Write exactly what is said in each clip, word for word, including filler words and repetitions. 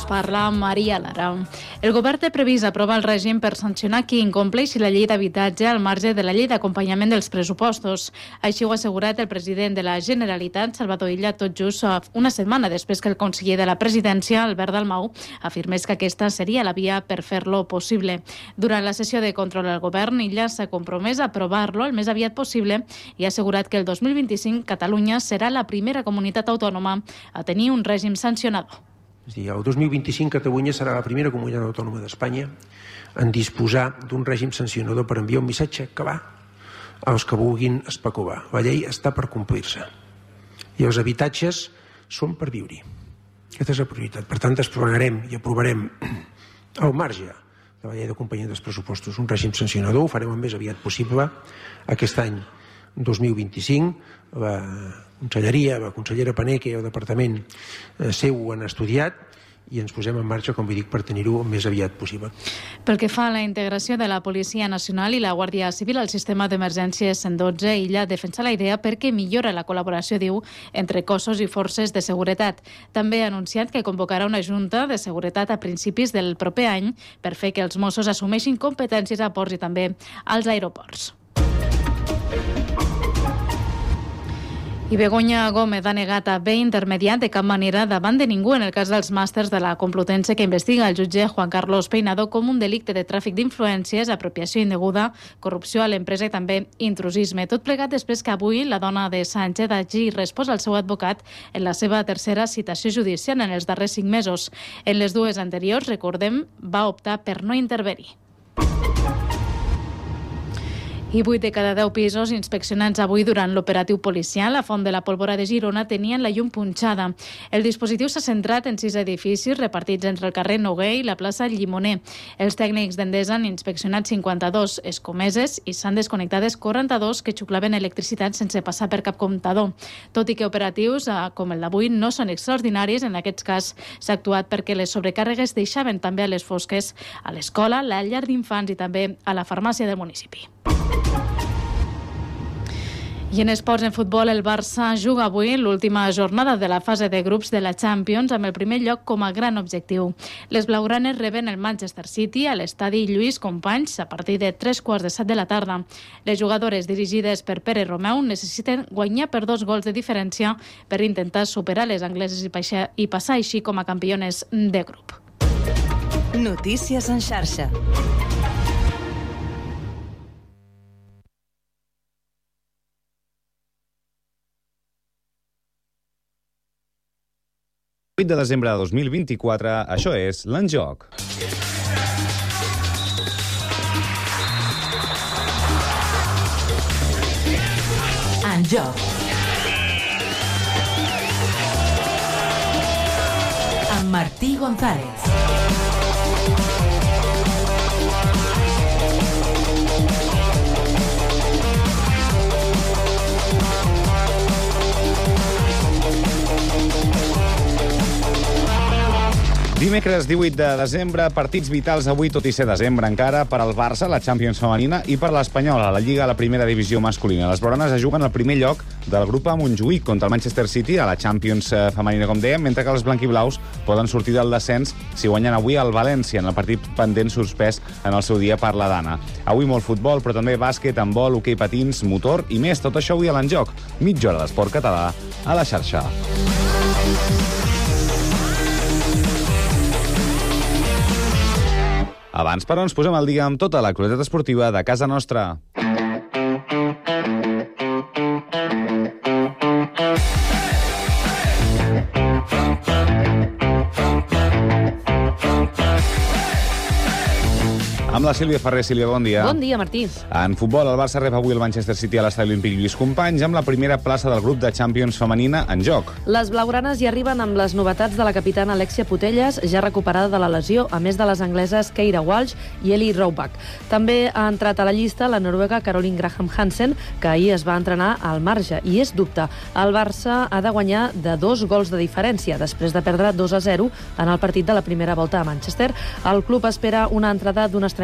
parla Maria Lara. El govern té previst aprovar el règim per sancionar qui incompleixi la llei d'habitatge al marge de la llei d'acompanyament dels pressupostos. Així ho ha assegurat el president de la Generalitat, Salvador Illa, tot just una setmana després que el conseller de la presidència, Albert Dalmau, afirmés que aquesta seria la via per fer-lo possible. Durant la sessió de control al govern, Illa s'ha compromès a aprovar-lo el més aviat possible i ha assegurat que el dos mil vint-i-cinc Catalunya serà la primera comunitat autònoma a tenir un règim sancionador. És a dir, el dos mil vint-i-cinc Catalunya serà la primera comunitat autònoma d'Espanya en disposar d'un règim sancionador per enviar un missatge clar als que vulguin especular. La llei està per complir-se i els habitatges són per viure-hi. Aquesta és la prioritat. Per tant, desplegarem i aprovarem al marge de la llei d'acompanyament dels pressupostos un règim sancionador. Ho farem el més aviat possible. Aquest any dos mil vint-i-cinc la conselleria, la consellera Paneque i el departament seu ho han estudiat i ens posem en marxa, com dic, per tenir-ho el més aviat possible. Pel que fa a la integració de la Policia Nacional i la Guàrdia Civil al sistema d'emergències cent dotze, Illa defensa la idea perquè millora la col·laboració, diu, entre cossos i forces de seguretat. També ha anunciat que convocarà una junta de seguretat a principis del proper any per fer que els Mossos assumeixin competències a ports i també als aeroports. I Begoña Gómez ha negat haver intermediat de cap manera davant de ningú en el cas dels màsters de la Complutense que investiga el jutge Juan Carlos Peinado com un delicte de tràfic d'influències, apropiació indeguda, corrupció a l'empresa i també intrusisme. Tot plegat després que avui la dona de Sánchez hagi respost al seu advocat en la seva tercera citació judicial en els darrers cinc mesos. En les dues anteriors, recordem, va optar per no intervenir. I vuit de cada deu pisos inspeccionats avui durant l'operatiu policial a Font de la Pólvora de Girona tenien la llum punxada. El dispositiu s'ha centrat en sis edificis repartits entre el carrer Noguer i la plaça Llimoner. Els tècnics d'Endesa han inspeccionat cinquanta-dos escomeses i s'han desconnectades quaranta-dos que xuclaven electricitat sense passar per cap comptador. Tot i que operatius com el d'avui no són extraordinaris, en aquest cas s'ha actuat perquè les sobrecàrregues deixaven també a les fosques a l'escola, la llar d'infants i també a la farmàcia del municipi. I en esports, en futbol, el Barça juga avui l'última jornada de la fase de grups de la Champions amb el primer lloc com a gran objectiu. Les blaugranes reben el Manchester City a l'estadi Lluís Companys a partir de tres quarts de set de la tarda. Les jugadores dirigides per Pere Romeu necessiten guanyar per dos gols de diferència per intentar superar les angleses i passar així com a campiones de grup. Notícies en xarxa. vuit de desembre de dos mil vint-i-quatre, això és l'En Joc. En Joc. Amb Martí González. Dimecres divuit de desembre, partits vitals avui, tot i ser desembre encara, per al Barça, la Champions femenina, i per l'Espanyola, la Lliga a la primera divisió masculina. Les blaugranes es juguen al primer lloc del grup a Montjuïc contra el Manchester City a la Champions femenina, com dèiem, mentre que els blanquiblaus poden sortir del descens si guanyen avui al València, en el partit pendent suspès en el seu dia per la Dana. Avui molt futbol, però també bàsquet, handbol, hoquei patins, motor i més. Tot això avui a l'En Joc. Mitja hora d'esport català a la xarxa. Abans, però, ens posem al dia amb tota l'actualitat esportiva de casa nostra. Amb la Sílvia Ferrer. Sílvia, bon dia. Bon dia, Martí. En futbol, el Barça rep avui el Manchester City a l'estadi olímpic Lluís Companys amb la primera plaça del grup de Champions femenina en joc. Les blaugranes hi arriben amb les novetats de la capitana Alexia Putellas, ja recuperada de la lesió, a més de les angleses Keira Walsh i Ellie Roebuck. També ha entrat a la llista la noruega Caroline Graham Hansen, que ahir es va entrenar al marge, i és dubte. El Barça ha de guanyar de dos gols de diferència, després de perdre dos a zero en el partit de la primera volta a Manchester. El club espera una entrada d'unes trenta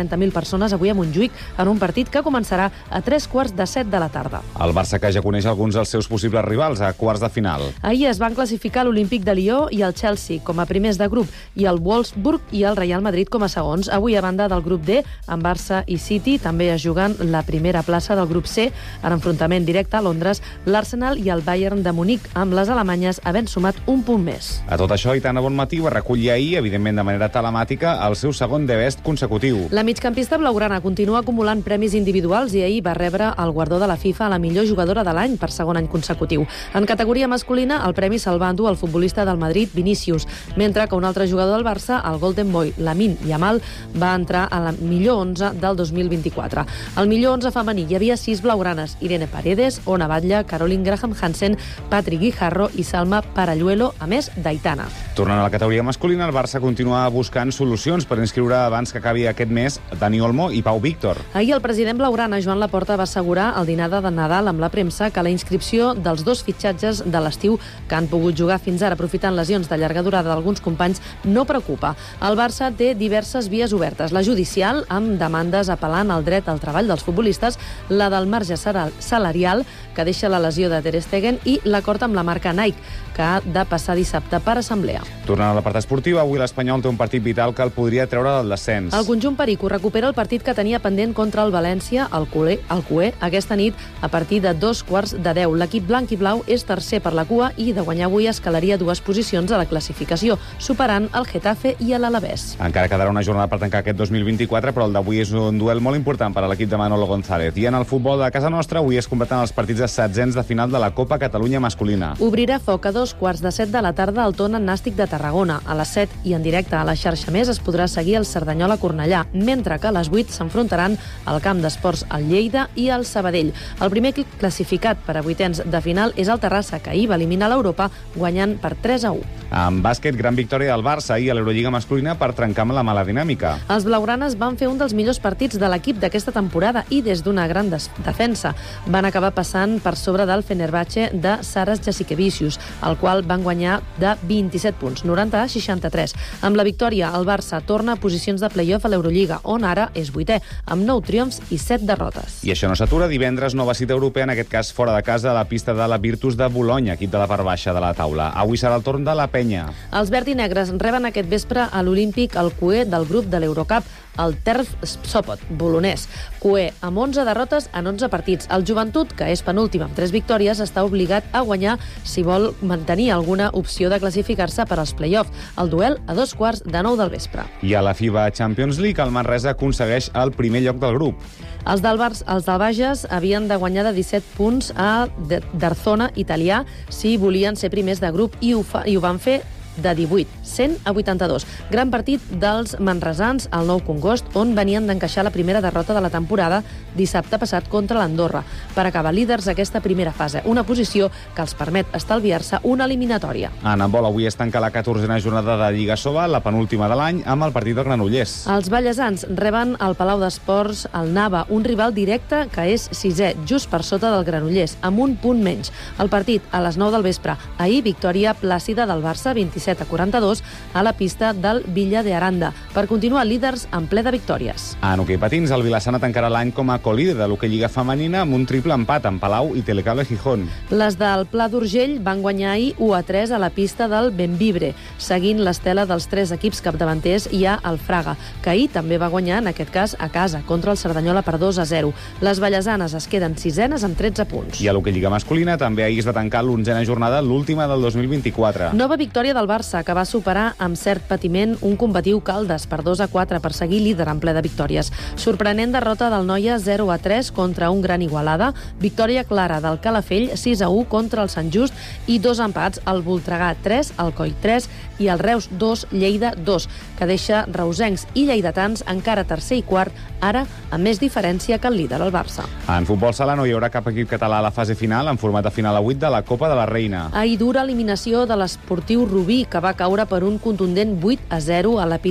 trenta mil persones avui a Montjuïc en un partit que començarà a tres quarts de set de la tarda. El Barça, que ja coneix alguns dels seus possibles rivals a quarts de final. Ahir es van classificar l'Olímpic de Lió i el Chelsea com a primers de grup i el Wolfsburg i el Real Madrid com a segons. Avui, a banda del grup D, amb Barça i City, també es juguen la primera plaça del grup C, en enfrontament directe a Londres, l'Arsenal i el Bayern de Munic, amb les alemanyes havent sumat un punt més. A tot això, Aitana Bonmatí va recollir ahir, evidentment de manera telemàtica, el seu segon The Best consecutiu. La migcampista blaugrana continua acumulant premis individuals i ahir va rebre el guardó de la FIFA a la millor jugadora de l'any per segon any consecutiu. En categoria masculina, el premi se'l va endur el futbolista del Madrid, Vinícius, mentre que un altre jugador del Barça, el Golden Boy, Lamine Yamal, va entrar a la millor onze del dos mil vint-i-quatre. Al millor onze femení hi havia sis blaugranes: Irene Paredes, Ona Batlle, Caroline Graham Hansen, Patrick Guijarro i Salma Paralluelo, a més d'Aitana. Tornant a la categoria masculina, el Barça continua buscant solucions per inscriure abans que acabi aquest mes Dani Olmo i Pau Víctor. Ahir el president blaugrana, Joan Laporta, va assegurar al dinar de Nadal amb la premsa que la inscripció dels dos fitxatges de l'estiu que han pogut jugar fins ara aprofitant lesions de llarga durada d'alguns companys no preocupa. El Barça té diverses vies obertes. La judicial, amb demandes apel·lant al dret al treball dels futbolistes, la del marge salarial, que deixa la lesió de Ter Stegen, i l'acord amb la marca Nike, que ha de passar dissabte per assemblea. Tornant a la part esportiva, avui l'Espanyol té un partit vital que el podria treure del descens. El conjunt perico recupera el partit que tenia pendent contra el València, el Cué, el Cué, aquesta nit a partir de dos quarts de deu. L'equip blanc i blau és tercer per la cua i de guanyar avui escalaria dues posicions a la classificació, superant el Getafe i l'Alavés. Encara quedarà una jornada per tancar aquest dos mil vint-i-quatre, però el d'avui és un duel molt important per a l'equip de Manolo González. I en el futbol de casa nostra, avui es completen els partits de setzents de final de la Copa Catalunya masculina. Obrirà foc a dos quarts de set de la tarda al Tona Nàstic de Tarragona. A les set i en directe a la xarxa Més es podrà seguir el Cerdanyola Cornellà, mentre que a les vuit s'enfrontaran al Camp d'Esports el Lleida i el Sabadell. El primer classificat per a vuitens de final és el Terrassa, que ahir va eliminar l'Europa guanyant per tres a u. En bàsquet, gran victòria del Barça ahir a l'Eurolliga masculina per trencar amb la mala dinàmica. Els blaugranes van fer un dels millors partits de l'equip d'aquesta temporada i des d'una gran defensa van acabar passant per sobre del Fenerbahce de Saras Jasikevičius, el qual van guanyar de vint-i-set punts, noranta a seixanta-tres. Amb la victòria, el Barça torna a posicions de play-off a l'Eurolliga, on ara és vuitè, amb nou triomfs i set derrotes. I això no s'atura. Divendres, nova cita europea, en aquest cas fora de casa, a la pista de la Virtus de Bolonya, equip de la part baixa de la taula. Avui serà el torn de la Penya. Els verd i negres reben aquest vespre a l'Olímpic el Cué del grup de l'Eurocup, el Terf Sopot, bolonès. Cué, amb onze derrotes en onze partits. El Joventut, que és penúltim amb tres victòries, està obligat a guanyar si vol mantenir alguna opció de classificar-se per als play-off. El duel a dos quarts de nou del vespre. I a la FIBA Champions League, el Manresa aconsegueix el primer lloc del grup. Els del, Bar els del Bages havien de guanyar de disset punts a Darzona, italià, si volien ser primers de grup, i ho, fa i ho van fer de divuit, cent a vuitanta-dos. Gran partit dels manresans al Nou Congost, on venien d'encaixar la primera derrota de la temporada dissabte passat contra l'Andorra, per acabar líders aquesta primera fase, una posició que els permet estalviar-se una eliminatòria. En handbol, avui es tanca la catorzena jornada de Lliga Sobal, la penúltima de l'any, amb el partit del Granollers. Els ballesans reben al Palau d'Esports el Nava, un rival directe que és sisè, just per sota del Granollers, amb un punt menys. El partit a les nou del vespre. Ahir, victòria plàcida del Barça, vint-i-set a quaranta-dos, a la pista del Villa de Aranda, per continuar líders en ple de victòries. En hoquei patins, el Vilassana tancarà l'any com a colíder de l'hoquei Lliga femenina amb un triple empat amb Palau i Telecable Gijón. Les del Pla d'Urgell van guanyar ahir u a tres a la pista del Benvibre. Seguint l'estela dels tres equips capdavanters hi ha el Fraga, que ahir també va guanyar, en aquest cas a casa, contra el Cerdanyola per dos a zero. Les ballasanes es queden sisenes amb tretze punts. I a l'hoquei Lliga masculina també ahir es va tancar l'onzena jornada, l'última del dos mil vint-i-quatre. Nova victòria del Barça, que va superar amb cert patiment un combatiu Caldes per dos a quatre per seguir líder en ple de victòries. Sorprenent derrota del Noia zero a tres contra un gran Igualada, victòria clara del Calafell sis a u contra el Sant Just i dos empats, el Voltregà tres, el Coi tres i el Reus dos, Lleida dos, que deixa reusencs i lleidatans encara tercer i quart, ara amb més diferència que el líder, el Barça. En futbol sala no hi haurà cap equip català a la fase final, en format de final a vuit de la Copa de la Reina. Ahir dura eliminació de l'Esportiu Rubí, que va caure per un contundent vuit a zero a la pista del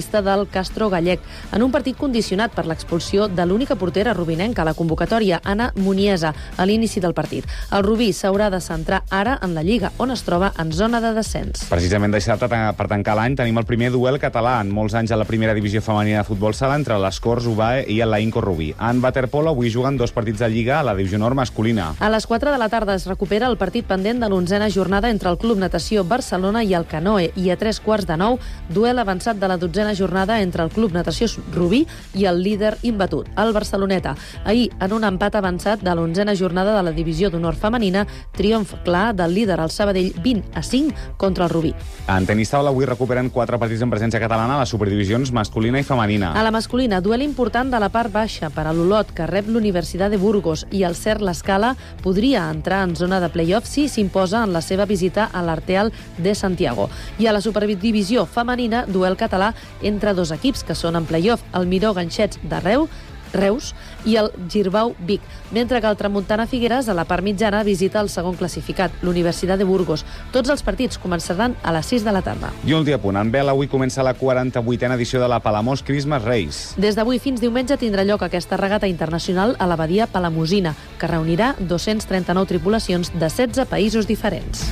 el Castro gallec, en un partit condicionat per l'expulsió de l'única portera rubinenca a la convocatòria, Anna Muniesa, a l'inici del partit. El Rubí s'haurà de centrar ara en la Lliga, on es troba en zona de descens. Precisament dissabte, per tancar l'any, tenim el primer duel català en molts anys a la primera divisió femenina de futbol sala entre les Corts Ubae i el Lainco Rubí. En waterpolo avui juguen dos partits de Lliga a la divisió honor masculina. A les quatre de la tarda es recupera el partit pendent de l'onzena jornada entre el Club Natació Barcelona i el Canoe, i a tres quarts de nou, duel avançat de la dotzena jornada entre el Club Natació Rubí i el líder imbatut, el Barceloneta. Ahir, en un empat avançat de l'onzena jornada de la divisió d'honor femenina, triomf clar del líder, el Sabadell, vint a cinc contra el Rubí. En tenis taula avui recuperen quatre partits en presència catalana a les superdivisions masculina i femenina. A la masculina, duel important de la part baixa per a l'Olot, que rep l'Universitat de Burgos, i el Cert l'Escala podria entrar en zona de play-off si s'imposa en la seva visita a l'Arteal de Santiago. I a la superdivisió femenina, duel català entre dos equips que són en play-off, el Miró Ganxets de Reus, Reus i el Girbau Vic, mentre que el Tramuntana Figueres, a la part mitjana, visita el segon classificat, l'Universitat de Burgos. Tots els partits començaran a les sis de la tarda. I un dia punt. En vela, avui comença la quaranta-vuitena edició de la Palamós Christmas Race. Des d'avui fins diumenge tindrà lloc aquesta regata internacional a la badia palamosina, que reunirà dos-cents trenta-nou tripulacions de setze països diferents.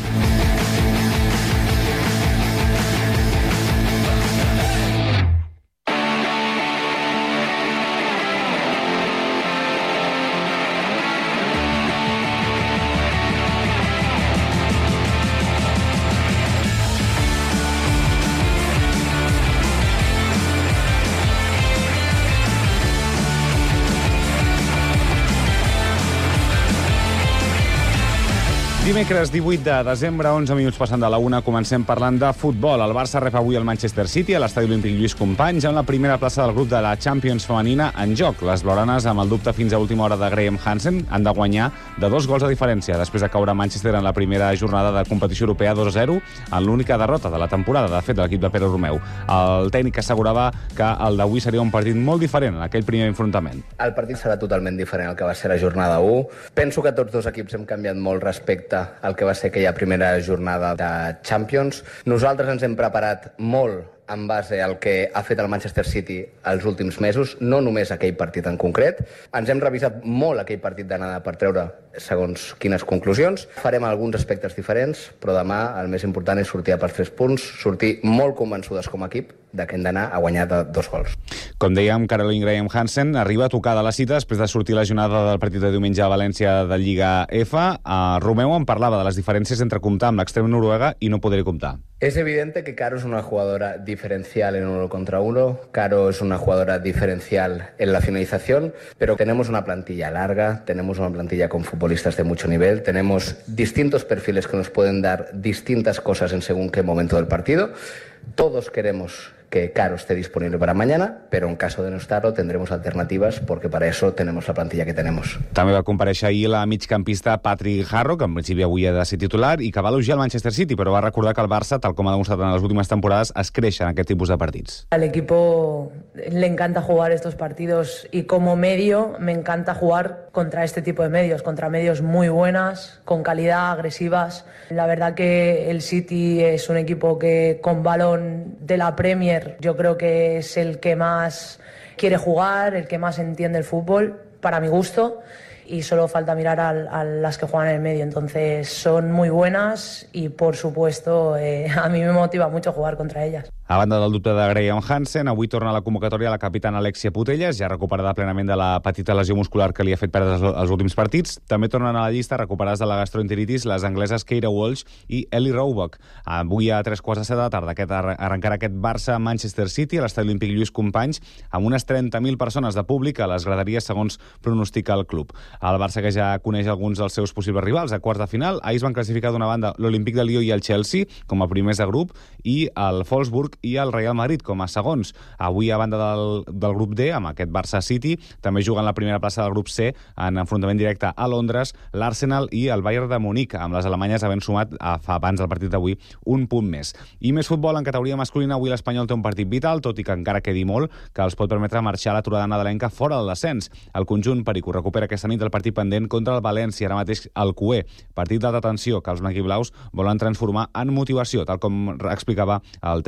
Dimecres divuit de desembre, onze minuts passant de la una, comencem parlant de futbol. El Barça rep avui el Manchester City a l'Estadi Olímpic Lluís Companys en la primera plaça del grup de la Champions femenina en joc. Les blaugranes, amb el dubte fins a última hora de Graham Hansen, han de guanyar de dos gols de diferència després de caure a Manchester en la primera jornada de competició europea dos a zero en l'única derrota de la temporada, de fet, de l'equip de Pere Romeu. El tècnic assegurava que el d'avui seria un partit molt diferent en aquell primer enfrontament. El partit serà totalment diferent al que va ser la jornada u. Penso que tots dos equips hem canviat molt respecte el que va ser aquella primera jornada de Champions. Nosaltres ens hem preparat molt en base al que ha fet el Manchester City els últims mesos, no només aquell partit en concret. Ens hem revisat molt aquell partit d'anada per treure segons quines conclusions. Farem alguns aspectes diferents, però demà el més important és sortir a per tres punts, sortir molt convençudes com a equip de que hem d'anar a guanyar de dos gols. Com dèiem, Caroline Graham Hansen arriba tocada a la cita després de sortir la jornada del partit de diumenge a València de Lliga F. A Romeu en parlava de les diferències entre comptar amb l'extrem noruega i no poder comptar. Es evidente que Caro es una jugadora diferencial en uno contra uno, Caro es una jugadora diferencial en la finalización, pero tenemos una plantilla larga, tenemos una plantilla con futbolistas de mucho nivel, tenemos distintos perfiles que nos pueden dar distintas cosas en según qué momento del partido. Todos queremos que Caro esté disponible para mañana, pero en caso de no estarlo tendremos alternativas porque para eso tenemos la plantilla que tenemos. També va comparèixer ahir la migcampista Patrick Harro, que en principi avui ha de ser titular i que va elogiar el Manchester City, però va recordar que el Barça, tal com ha demostrat en les últimes temporades, es creix en aquest tipus de partits. Al equipo le encanta jugar estos partidos y como medio me encanta jugar contra este tipo de medios, contra medios muy buenas, con calidad, agresivas. La verdad que el City es un equipo que con balón de la Premier yo creo que es el que más quiere jugar, el que más entiende el fútbol, para mi gusto, y solo falta mirar a, a las que juegan en el medio. Entonces son muy buenas y, por supuesto, eh, a mí me motiva mucho jugar contra ellas. A banda del dubte de Graham Hansen, avui torna a la convocatòria la capitana Alexia Putellas, ja recuperada plenament de la petita lesió muscular que li ha fet perdre els últims partits. També tornen a la llista recuperades de la gastroenteritis les angleses Keira Walsh i Ellie Roebuck. Avui a tres quarts de set de la tarda aquest, arrencarà aquest Barça-Manchester City a l'Estadi Olímpic Lluís Companys amb unes trenta mil persones de públic a les graderies segons pronostica el club. El Barça, que ja coneix alguns dels seus possibles rivals a quarts de final, ahir es van classificar d'una banda l'Olímpic de Lió i el Chelsea com a primers de grup i el Wolfsburg i el Real Madrid com a segons. Avui, a banda del, del grup D, amb aquest Barça-City, també juguen la primera plaça del grup C en enfrontament directe a Londres, l'Arsenal i el Bayern de Munic, amb les alemanyes havent sumat a, fa abans del partit d'avui un punt més. I més futbol en categoria masculina. Avui l'Espanyol té un partit vital, tot i que encara quedi molt, que els pot permetre marxar a l'aturada nadalenca fora del descens. El conjunt perico recupera aquesta nit el partit pendent contra el València, ara mateix al Cué. Partit d'alta tensió que els blanquiblaus volen transformar en motivació, tal com explicava el tècnic Manol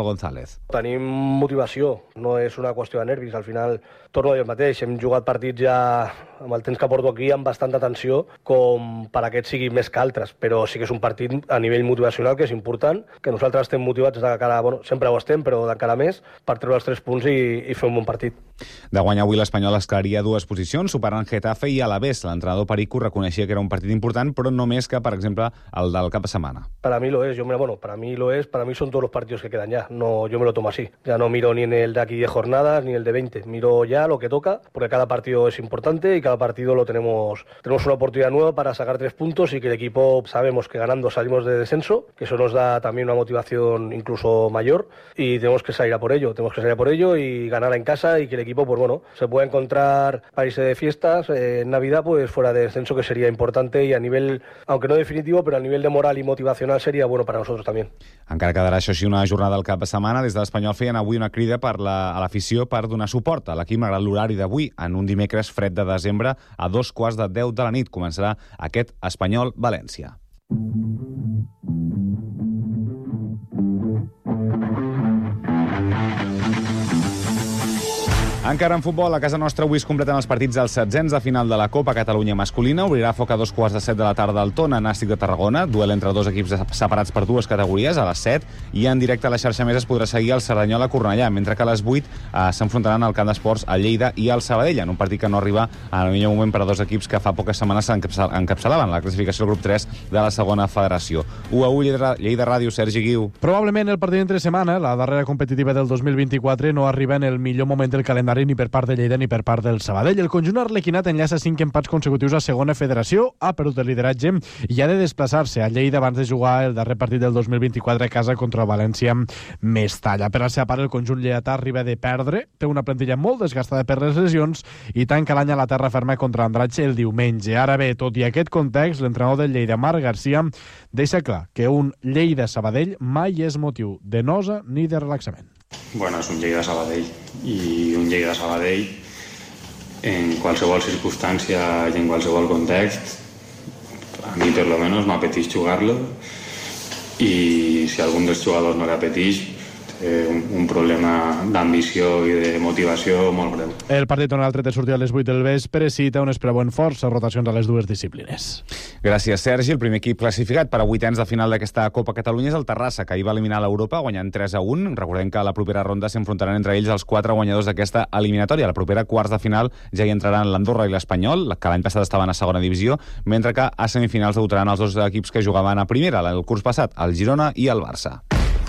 González. Tenim motivació, no és una qüestió de nervis. Al final, torno a dir el mateix, hem jugat partits ja amb el temps que porto aquí amb bastanta tensió com per aquest sigui més que altres, però sí que és un partit a nivell motivacional que és important, que nosaltres estem motivats de cara, bueno, sempre ho estem, però d'encara més, per treure els tres punts i, i fer un bon partit. De guanyar avui l'Espanyol esclaria dues posicions, superant Getafe i Alavés. L'entrenador Perico reconeixia que era un partit important, però no més que, per exemple, el del cap de setmana. Para mí lo es, yo me, bueno, para mí lo es, para mí son todos los partidos que quedan ya, no, yo me lo tomo así, ya no miro ni en el de aquí de jornadas ni el de veinte, miro ya lo que toca, porque cada partido es importante y cada partido lo tenemos, tenemos una oportunidad nueva para sacar tres puntos y que el equipo sabemos que ganando salimos de descenso, que eso nos da también una motivación incluso mayor y tenemos que salir a por ello, tenemos que salir a por ello y ganar en casa y que el equipo, pues bueno, se pueda encontrar para irse de fiestas eh, en Navidad, pues fuera de descenso, que sería importante y a nivel, aunque no definitivo, pero a nivel de moral y motivacional sería bueno para nosotros también. Encara quedarà això així una jornada al cap de setmana. Des de l'Espanyol feien avui una crida per la, a l'afició per donar suport a l'equip malgrat l'horari d'avui, en un dimecres fred de desembre, a dos quarts de deu de la nit. Començarà aquest Espanyol-València. Encara en futbol, a casa nostra avui es completen els partits dels setzents de final de la Copa Catalunya masculina. Obrirà foc a dos quarts de set de la tarda al Tona, Nàstic de Tarragona, duel entre dos equips separats per dues categories, a les set, i en directe a la xarxa més es podrà seguir el Cerdanyola Cornellà, mentre que a les vuit eh, s'enfrontaran al Camp d'Esports a Lleida i al Sabadell, en un partit que no arriba al millor moment per a dos equips que fa poques setmanes encapçalaven la classificació del grup tres de la segona federació. u a u Lleida, Lleida Ràdio, Sergi Guiu. Probablement el partit entre setmana, la darrera competitiva del dos mil vint-i-quatre, no arriba en el millor moment del calendari ni per part de Lleida ni per part del Sabadell. El conjunt arlequinat enllaça cinc empats consecutius a segona federació, ha perdut el lideratge i ha de desplaçar-se a Lleida abans de jugar el darrer partit del dos mil vint-i-quatre a casa contra el València Mestalla. Per la seva part, el conjunt lleidatà arriba de perdre, té una plantilla molt desgastada per les lesions i tanca l'any a la terra ferma contra Andratx el diumenge. Ara bé, tot i aquest context, l'entrenador del Lleida, Marc Garcia, deixa clar que un Lleida-Sabadell mai és motiu de nosa ni de relaxament. Bueno, és un Lleida-Sabadell i un Lleida-Sabadell en qualsevol circumstància i en qualsevol context a mi per lo menos m'apeteix jugar-lo i si algun dels jugadors no l'apeteix eh, un, un problema d'ambició i de motivació molt greu. El partit on el tret de sortir a les vuit del vespre cita on es preveuen força rotacions a les dues disciplines. Gràcies, Sergi. El primer equip classificat per a vuitens de final d'aquesta Copa Catalunya és el Terrassa, que ahir va eliminar l'Europa guanyant tres a un. Recordem que a la propera ronda s'enfrontaran entre ells els quatre guanyadors d'aquesta eliminatòria. A la propera quarts de final ja hi entraran l'Andorra i l'Espanyol, que l'any passat estaven a segona divisió, mentre que a semifinals debutaran els dos equips que jugaven a primera, el curs passat, el Girona i el Barça.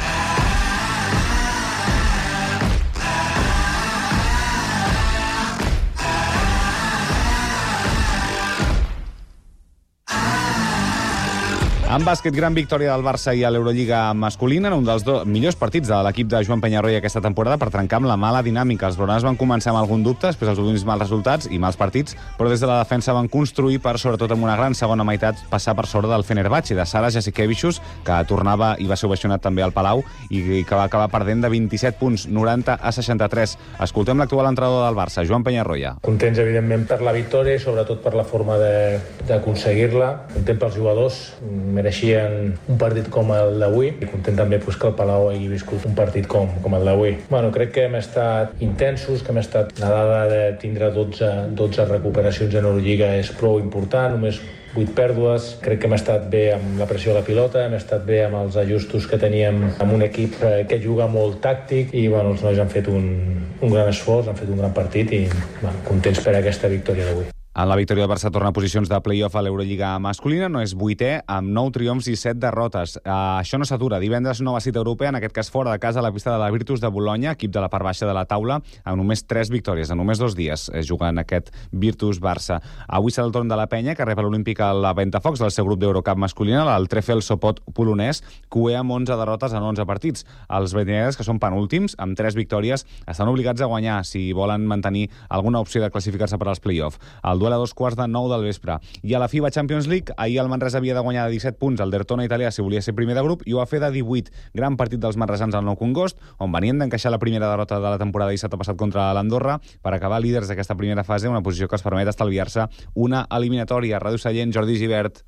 En bàsquet, gran victòria del Barça i a l'Eurolliga masculina en un dels dos millors partits de l'equip de Joan Peñarroya aquesta temporada per trencar amb la mala dinàmica. Els blaugranes van començar amb algun dubte, després els últims mals resultats i mals partits, però des de la defensa van construir per, sobretot amb una gran segona meitat, passar per sobre del Fenerbahçe, de Sara Jasikevičius, que tornava i va ser ovacionat també al Palau i que va acabar perdent de vint-i-set punts, noranta a seixanta-tres. Escoltem l'actual entrenador del Barça, Joan Peñarroya. Contents, evidentment, per la victòria i sobretot per la forma d'aconseguir-la. Content pels jugadors, mereixien un partit com el d'avui i content també pues, que el Palau hagi viscut un partit com, com el d'avui. Bueno, crec que hem estat intensos, que hem estat... La dada de tindre dotze, dotze recuperacions en Eurolliga és prou important, només vuit pèrdues. Crec que hem estat bé amb la pressió a la pilota, hem estat bé amb els ajustos que teníem amb un equip que juga molt tàctic i bueno, els nois han fet un, un gran esforç, han fet un gran partit i bueno, contents per aquesta victòria d'avui. En la victòria del Barça torna a posicions de play-off a l'Eurolliga masculina, no és vuitè, amb nou triomfs i set derrotes. Uh, això no s'atura. Divendres nova cita europea, en aquest cas fora de casa, a la pista de la Virtus de Bolonya, equip de la part baixa de la taula, amb només tres victòries, en només dos dies, eh, jugant aquest Virtus-Barça. Avui serà el torn de la Penya, que rep a l'Olímpic a la Ventafocs del seu grup d'Eurocup masculina, el Trefl Sopot polonès, cué amb onze derrotes en onze partits. Els betineres, que són penúltims, amb tres victòries, estan obligats a guanyar si volen mantenir alguna opció de classificar-se per als play-off. El duel a dos quarts de nou del vespre. I a la FIBA Champions League, ahir el Manresa havia de guanyar de disset punts al Dertona italià si volia ser primer de grup i ho va fer de divuit. Gran partit dels manresans al Nou Congost, on venien d'encaixar la primera derrota de la temporada dissabte passat contra l'Andorra per acabar líders d'aquesta primera fase, una posició que els permet estalviar-se una eliminatòria. Ràdio Sallent, Jordi Givert.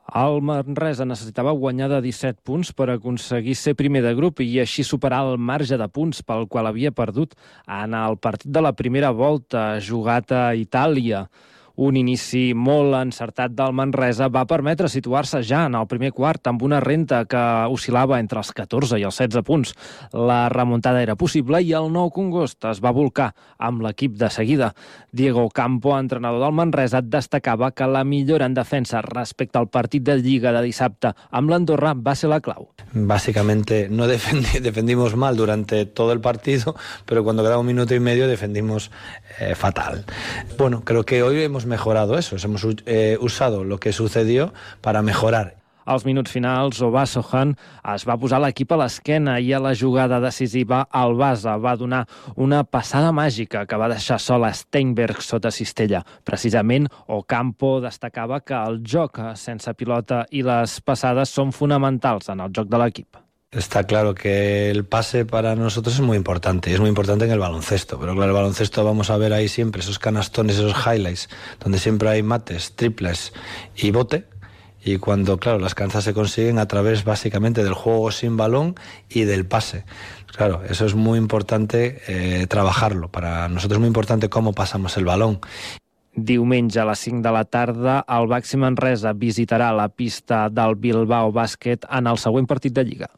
El Manresa necessitava guanyar de disset punts per aconseguir ser primer de grup i així superar el marge de punts pel qual havia perdut en el partit de la primera volta jugat a Itàlia. Un inici molt encertat del Manresa va permetre situar-se ja en el primer quart amb una renta que oscil·lava entre els catorze i els setze punts. La remuntada era possible i el Nou Congost es va volcar amb l'equip de seguida. Diego Campo, entrenador del Manresa, destacava que la millora en defensa respecte al partit de Lliga de dissabte amb l'Andorra va ser la clau. Básicamente no defendi, defendimos mal durante todo el partido, pero cuando quedaba un minuto y medio defendimos eh, fatal. Bueno, creo que hoy hemos mejorado eso, hemos eh, usado lo que sucedió para mejorar. Als minuts finals, Obasohan es va posar l'equip a l'esquena i a la jugada decisiva el Basa va donar una passada màgica que va deixar sol a Steinberg sota cistella. Precisament, Ocampo destacava que el joc sense pilota i les passades són fonamentals en el joc de l'equip. Está claro que el pase para nosotros es muy importante, y es muy importante en el baloncesto, pero claro, el baloncesto vamos a ver ahí siempre esos canastones, esos highlights, donde siempre hay mates, triples y bote, y cuando, claro, las canastas se consiguen a través básicamente del juego sin balón y del pase. Claro, eso es muy importante eh, trabajarlo, para nosotros es muy importante cómo pasamos el balón. Diumenge a les cinc de la tarda, el Baxi Manresa visitarà la pista del Bilbao Bàsquet en el següent partit de Lliga.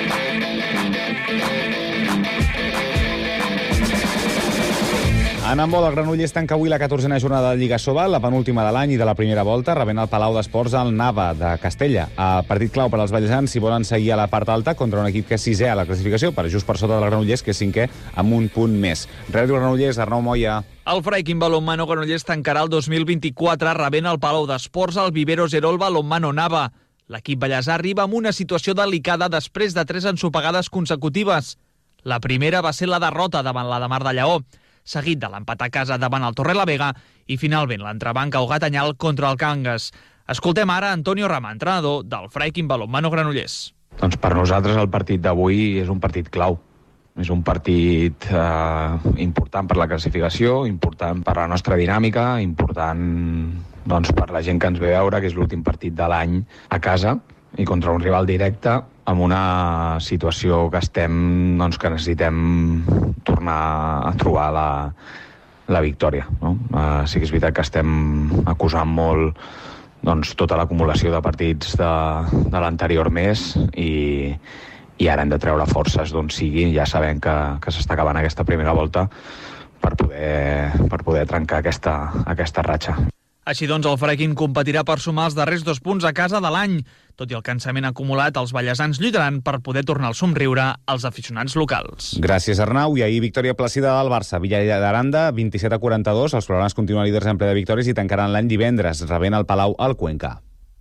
En handbol, el Granollers tanca avui la catorzena jornada de Lliga Sobal, la penúltima de l'any i de la primera volta, rebent el Palau d'Esports al Nava de Castella. El partit clau per als vallesans si volen seguir a la part alta contra un equip que és sisè a la classificació, per just per sota del Granollers, que és cinquè, amb un punt més. Ràdio Granollers, Arnau Moya. El Freikin Balonmano Granollers tancarà el dos mil vint-i-quatre rebent el Palau d'Esports al Vivero Zerol Balonmano Nava. L'equip ballesà arriba amb una situació delicada després de tres ensopegades consecutives. La primera va ser la derrota davant la de Mar de Lleó, seguit de l'empat a casa davant el Torrelavega i finalment l'entrebanc a Ogatanyal contra el Cangas. Escoltem ara Antonio Rama, entrenador del Freikin Balonmano Granollers. Doncs per nosaltres el partit d'avui és un partit clau. És un partit eh, important per la classificació, important per la nostra dinàmica, important doncs, per la gent que ens ve a veure, que és l'últim partit de l'any a casa i contra un rival directe amb una situació que estem, doncs, que necessitem tornar a trobar la, la victòria. No? Uh, sí que és veritat que estem acusant molt doncs, tota l'acumulació de partits de, de l'anterior mes i, i ara hem de treure forces d'on sigui. Ja sabem que, que s'està acabant aquesta primera volta per poder, per poder trencar aquesta, aquesta ratxa. Així doncs, el Freikin competirà per sumar els darrers dos punts a casa de l'any. Tot i el cansament acumulat, els ballesans lluitaran per poder tornar el somriure als aficionats locals. Gràcies, Arnau. I ahir victòria plàcida del Barça. Villaranda, vint-i-set a quaranta-dos. Els blaugranes continuen líders en ple de victòries i tancaran l'any divendres, rebent el Palau al Cuenca.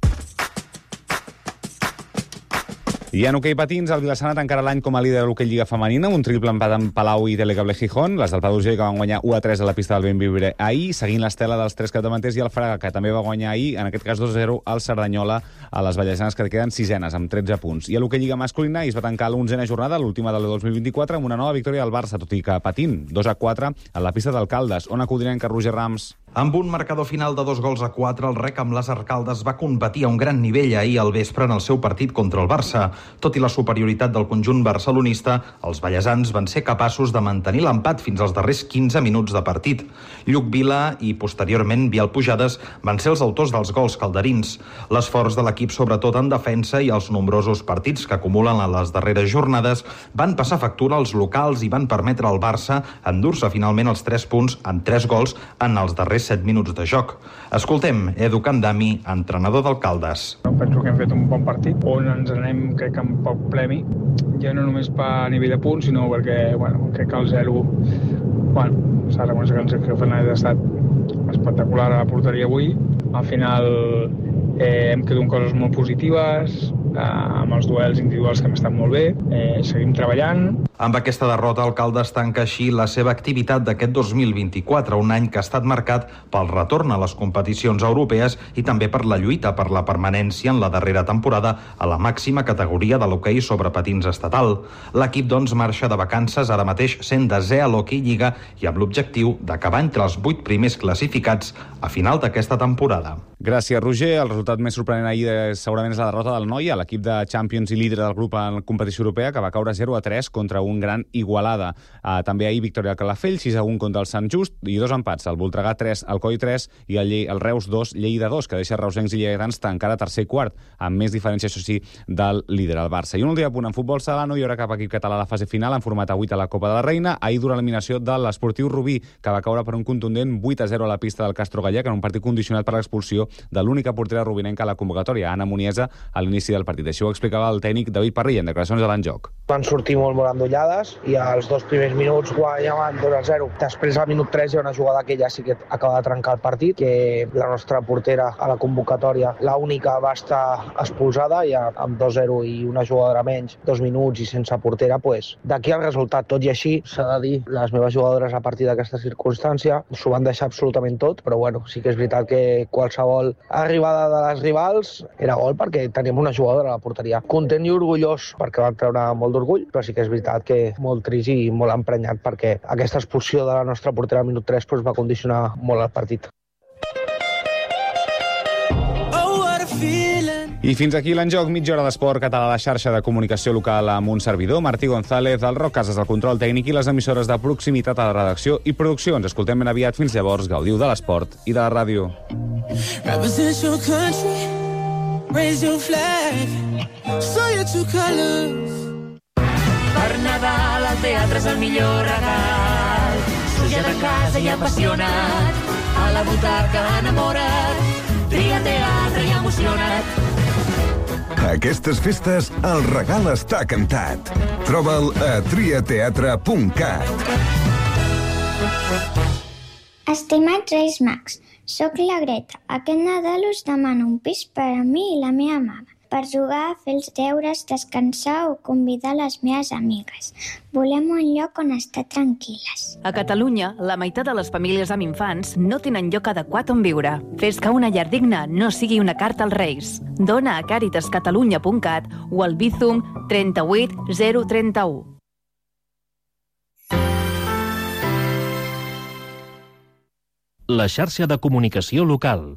I en hoquei patins, el Vilassana tancarà l'any com a líder de l'hoquei Lliga Femenina, un triple empat amb Palau i Telecable Gijón, les del Pla d'Urgell que van guanyar u a tres a la pista del Benviure ahir, seguint l'estela dels tres capdavanters, i el Fraga, que també va guanyar ahir, en aquest cas dos a zero, al Cerdanyola, a les Vallesanes, que queden sisenes, amb tretze punts. I a l'hoquei Lliga Masculina es va tancar l'onzena jornada, l'última del dos mil vint-i-quatre, amb una nova victòria del Barça, tot i que patint, dos a quatre, a la pista d'Alcaldes, on acudirem que Roger Rams. Amb un marcador final de dos gols a quatre, el Rec amb les Arcaldes va competir a un gran nivell ahir al vespre en el seu partit contra el Barça. Tot i la superioritat del conjunt barcelonista, els vallesans van ser capaços de mantenir l'empat fins als darrers quinze minuts de partit. Lluc Vila i, posteriorment, Biel Pujades van ser els autors dels gols calderins. L'esforç de l'equip, sobretot en defensa, i els nombrosos partits que acumulen a les darreres jornades van passar factura als locals i van permetre al Barça endur-se finalment els tres punts amb tres gols en els darrers set minuts de joc. Escoltem Edu Candami, entrenador d'Alcaldes. Penso que hem fet un bon partit, on ens anem, crec, amb poc premi, ja no només per nivell de punts, sinó perquè, bueno, crec que el zero, bueno, s'ha de reconèixer que el Sergio Fernández ha estat espectacular a la porteria avui. Al final eh, hem quedat amb coses molt positives, amb els duels individuals que hem estat molt bé, eh, seguim treballant. Amb aquesta derrota, el Caldes tanca així la seva activitat d'aquest dos mil vint-i-quatre, un any que ha estat marcat pel retorn a les competicions europees i també per la lluita per la permanència en la darrera temporada a la màxima categoria de l'hoquei sobre patins estatal. L'equip, doncs, marxa de vacances ara mateix sent desè a l'Hockey Lliga i amb l'objectiu d'acabar entre els vuit primers classificats a final d'aquesta temporada. Gràcies, Roger. El resultat més sorprenent ahir segurament és la derrota del Noia, l'equip de Champions i líder del grup en competició europea, que va caure zero a tres contra un gran Igualada. Uh, també ahir victòria al Calafell, sis a un contra el Sant Just i dos empats, el Voltregà tres, el Coi tres i el, el Reus dos, Lleida dos, que deixa reusencs i lleidatans encara tercer i quart, amb més diferència, això sí, del líder, el Barça. I un últim punt en futbol sala, no hi haurà cap equip català a la fase final, en format a vuit a la Copa de la Reina. Ahir dura l'eliminació de l'Esportiu Rubí, que va caure per un contundent vuit a zero a la pista del Castro Gallec, en un partit condicionat per l'expulsió de l'única portera rubinenca a la convocatòria, Anna Muniesa, a l'inici del partit. Això ho explicava el tècnic David Parrilla en declaracions de l'Enjoc. Van sortir molt, molt endollades i els dos primers minuts guanyaven dos a zero. Després, al minut tres, hi ha una jugada que ja sí que acaba de trencar el partit, que la nostra portera a la convocatòria, l'única, va estar expulsada i amb dos a zero i una jugadora menys, dos minuts i sense portera, pues, d'aquí el resultat. Tot i així, s'ha de dir, les meves jugadores a partir d'aquesta circumstància s'ho van deixar absolutament tot, però bueno, sí que és veritat que qualsevol arribada de les rivals era gol perquè teníem una jugadora a la porteria. Content i orgullós perquè van treure molt d'orgull, però sí que és veritat que molt trist i molt emprenyat perquè aquesta expulsió de la nostra portera al minut tres pues, va condicionar molt el partit. I fins aquí l'Enjoc, mitja hora d'esport català a la xarxa de comunicació local amb un servidor, Martí González, el Roc Casas del control tècnic i les emissores de proximitat a la redacció i producció. Ens escoltem ben aviat. Fins llavors, gaudiu de l'esport i de la ràdio. Represent your country, raise your flag, show your true colors. Per Nadal el teatre és el millor regal. Suja de casa i apassionat, a la butaca enamorat, tria teatre i emocionat. Aquestes festes el regal està cantat. Troba'l a triateatre punt cat. Estimats Reis Mags, soc la Greta. Aquest Nadal us demano un pis per a mi i la meva mama, per jugar, fer els deures, descansar o convidar les meves amigues. Volem un lloc on estar tranquil·les. A Catalunya, la meitat de les famílies amb infants no tenen lloc adequat on viure. Fes que una llar digna no sigui una carta als Reis. Dona a càritas catalunya punt cat o al Bizum trenta-vuit zero trenta-u. La xarxa de comunicació local.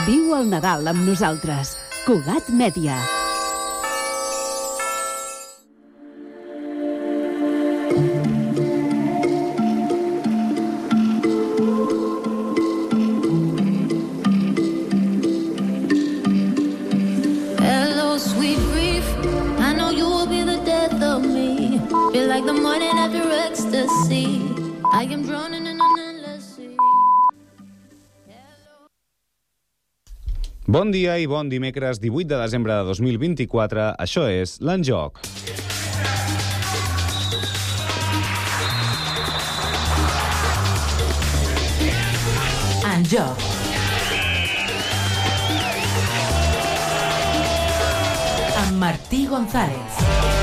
Viu el Nadal amb nosaltres. Cugat Mèdia. Hello, sweet grief. I know you will be the death of me. Feel like the morning after ecstasy. I am drowning in an endless sea. Bon dia i bon dimecres divuit de desembre de dos mil vint-i-quatre. Això és l'Enjoc. Enjoc. Amb Martí González.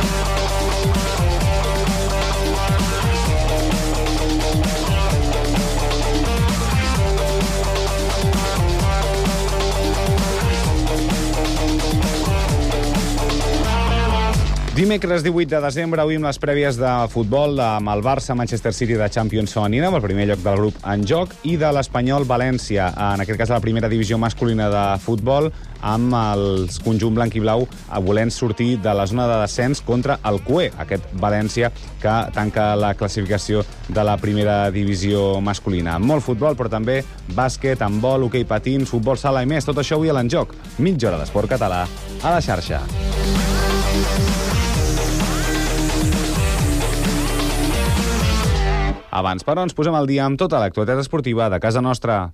Dimecres divuit de desembre, avui amb les prèvies de futbol amb el Barça-Manchester City de Champions femenina, amb el primer lloc del grup en joc, i de l'Espanyol València, en aquest cas de la primera divisió masculina de futbol, amb el conjunt blanc i blau volent sortir de la zona de descens contra el C U E, aquest València que tanca la classificació de la primera divisió masculina. Molt futbol, però també bàsquet, handbol, hoquei patins, futbol sala i més. Tot això avui a l'Enjoc. Mitja hora d'esport català a la xarxa. Abans, però, ens posem al dia amb tota l'actualitat esportiva de casa nostra.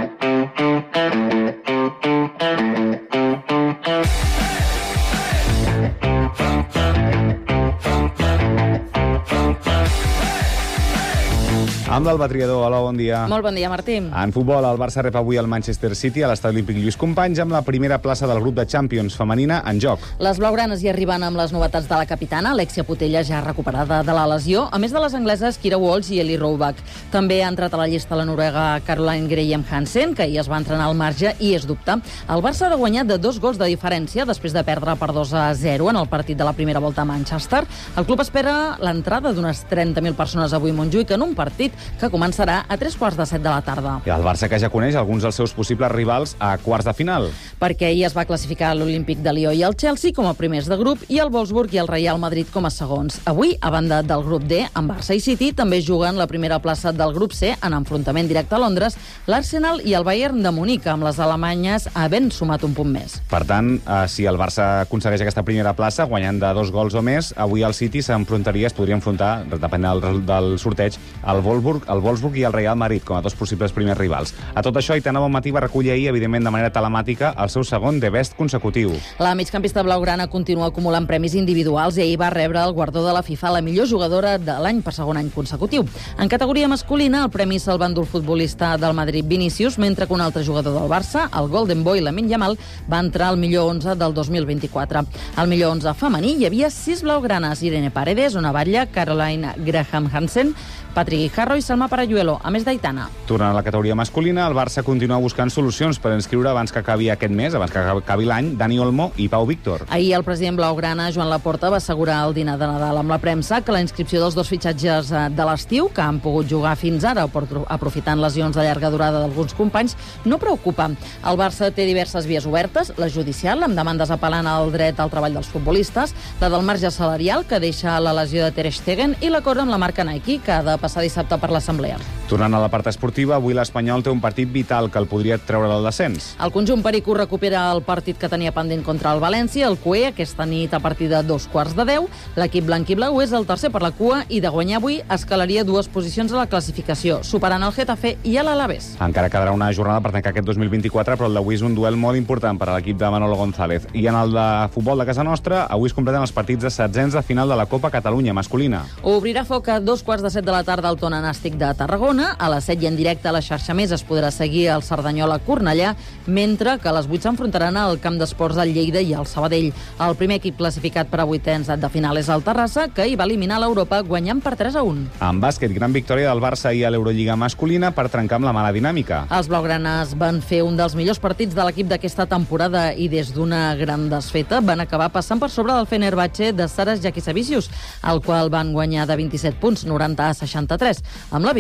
Amb l'Alba Triador. Hola, bon dia. Molt bon dia, Martí. En futbol, el Barça rep avui el Manchester City a l'estadi olímpic Lluís Companys amb la primera plaça del grup de Champions femenina en joc. Les blaugranes hi arriben amb les novetats de la capitana, Alexia Putellas, ja recuperada de la lesió, a més de les angleses Kira Walsh i Eli Roebuck. També ha entrat a la llista la noruega Caroline Graham Hansen, que ahir es va entrenar al marge i és dubte. El Barça ha de guanyar de dos gols de diferència després de perdre per dos a zero en el partit de la primera volta a Manchester. El club espera l'entrada d'unes trenta mil persones avui a Montjuïc en un partit que començarà a tres quarts de set de la tarda. I el Barça, que ja coneix alguns dels seus possibles rivals a quarts de final. Perquè ahir es va classificar l'Olímpic de Lió i el Chelsea com a primers de grup i el Wolfsburg i el Real Madrid com a segons. Avui, a banda del grup D, amb Barça i City, també juguen la primera plaça del grup C en enfrontament directe a Londres, l'Arsenal i el Bayern de Munic, amb les alemanyes havent sumat un punt més. Per tant, eh, si el Barça aconsegueix aquesta primera plaça, guanyant de dos gols o més, avui el City s'enfrontaria, es podria enfrontar, depenent del, del sorteig, al Wolfsburg, el Wolfsburg i el Real Madrid com a dos possibles primers rivals. A tot això, Aitana Bonmatí va recollir ahir, evidentment de manera telemàtica, el seu segon The Best consecutiu. La migcampista blaugrana continua acumulant premis individuals i ahir va rebre el guardó de la FIFA a la millor jugadora de l'any per segon any consecutiu. En categoria masculina, el premi se'l va endur el futbolista del Madrid Vinícius, mentre que un altre jugador del Barça, el Golden Boy Lamine Yamal, va entrar al millor onze del dos mil vint-i-quatre. Al millor onze femení hi havia sis blaugranes: Irene Paredes, Ona Batlle, Caroline Graham Hansen, Patrick Guijarro i Salma Parayuelo, a més d'Aitana. Tornant a la categoria masculina, el Barça continua buscant solucions per inscriure abans que acabi aquest mes, abans que acabi l'any, Dani Olmo i Pau Víctor. Ahir el president blaugrana, Joan Laporta, va assegurar al dinar de Nadal amb la premsa que la inscripció dels dos fitxatges de l'estiu, que han pogut jugar fins ara aprofitant lesions de llarga durada d'alguns companys, no preocupa. El Barça té diverses vies obertes, la judicial, amb demandes apel·lant al dret al treball dels futbolistes, la del marge salarial, que deixa la lesió de Ter Stegen, i l'acord amb la marca Nike, que ha de passar dissabte per l'Assemblea. Tornant a la part esportiva, avui l'Espanyol té un partit vital que el podria treure del descens. El conjunt pericú recupera el partit que tenia pendent contra el València, el C U E, aquesta nit a partir de dos quarts de deu. L'equip blanc i blau és el tercer per la cua i de guanyar avui escalaria dues posicions a la classificació, superant el Getafe i l'Alavés. Encara quedarà una jornada per tancar aquest dos mil vint-i-quatre, però el d'avui és un duel molt important per a l'equip de Manolo González. I en el de futbol de casa nostra, avui es completen els partits de setzents de final de la Copa Catalunya masculina. Obrirà foc a dos quarts de set de la tarda al Tona Nàstic de Tarragona. A les set i en directe a la xarxa Més es podrà seguir el Cerdanyola-Cornellà, mentre que a les vuit s'enfrontaran al Camp d'Esports del Lleida i el Sabadell. El primer equip classificat per a vuitens de final és el Terrassa, que hi va eliminar l'Europa guanyant per tres a un. En bàsquet, gran victòria del Barça ahir a l'Eurolliga masculina per trencar amb la mala dinàmica. Els blaugranes van fer un dels millors partits de l'equip d'aquesta temporada i des d'una gran desfeta van acabar passant per sobre del Fenerbahce de Saras Jakisevicius, el qual van guanyar de vint-i-set punts, noranta a seixanta-tres. Amb la victòria,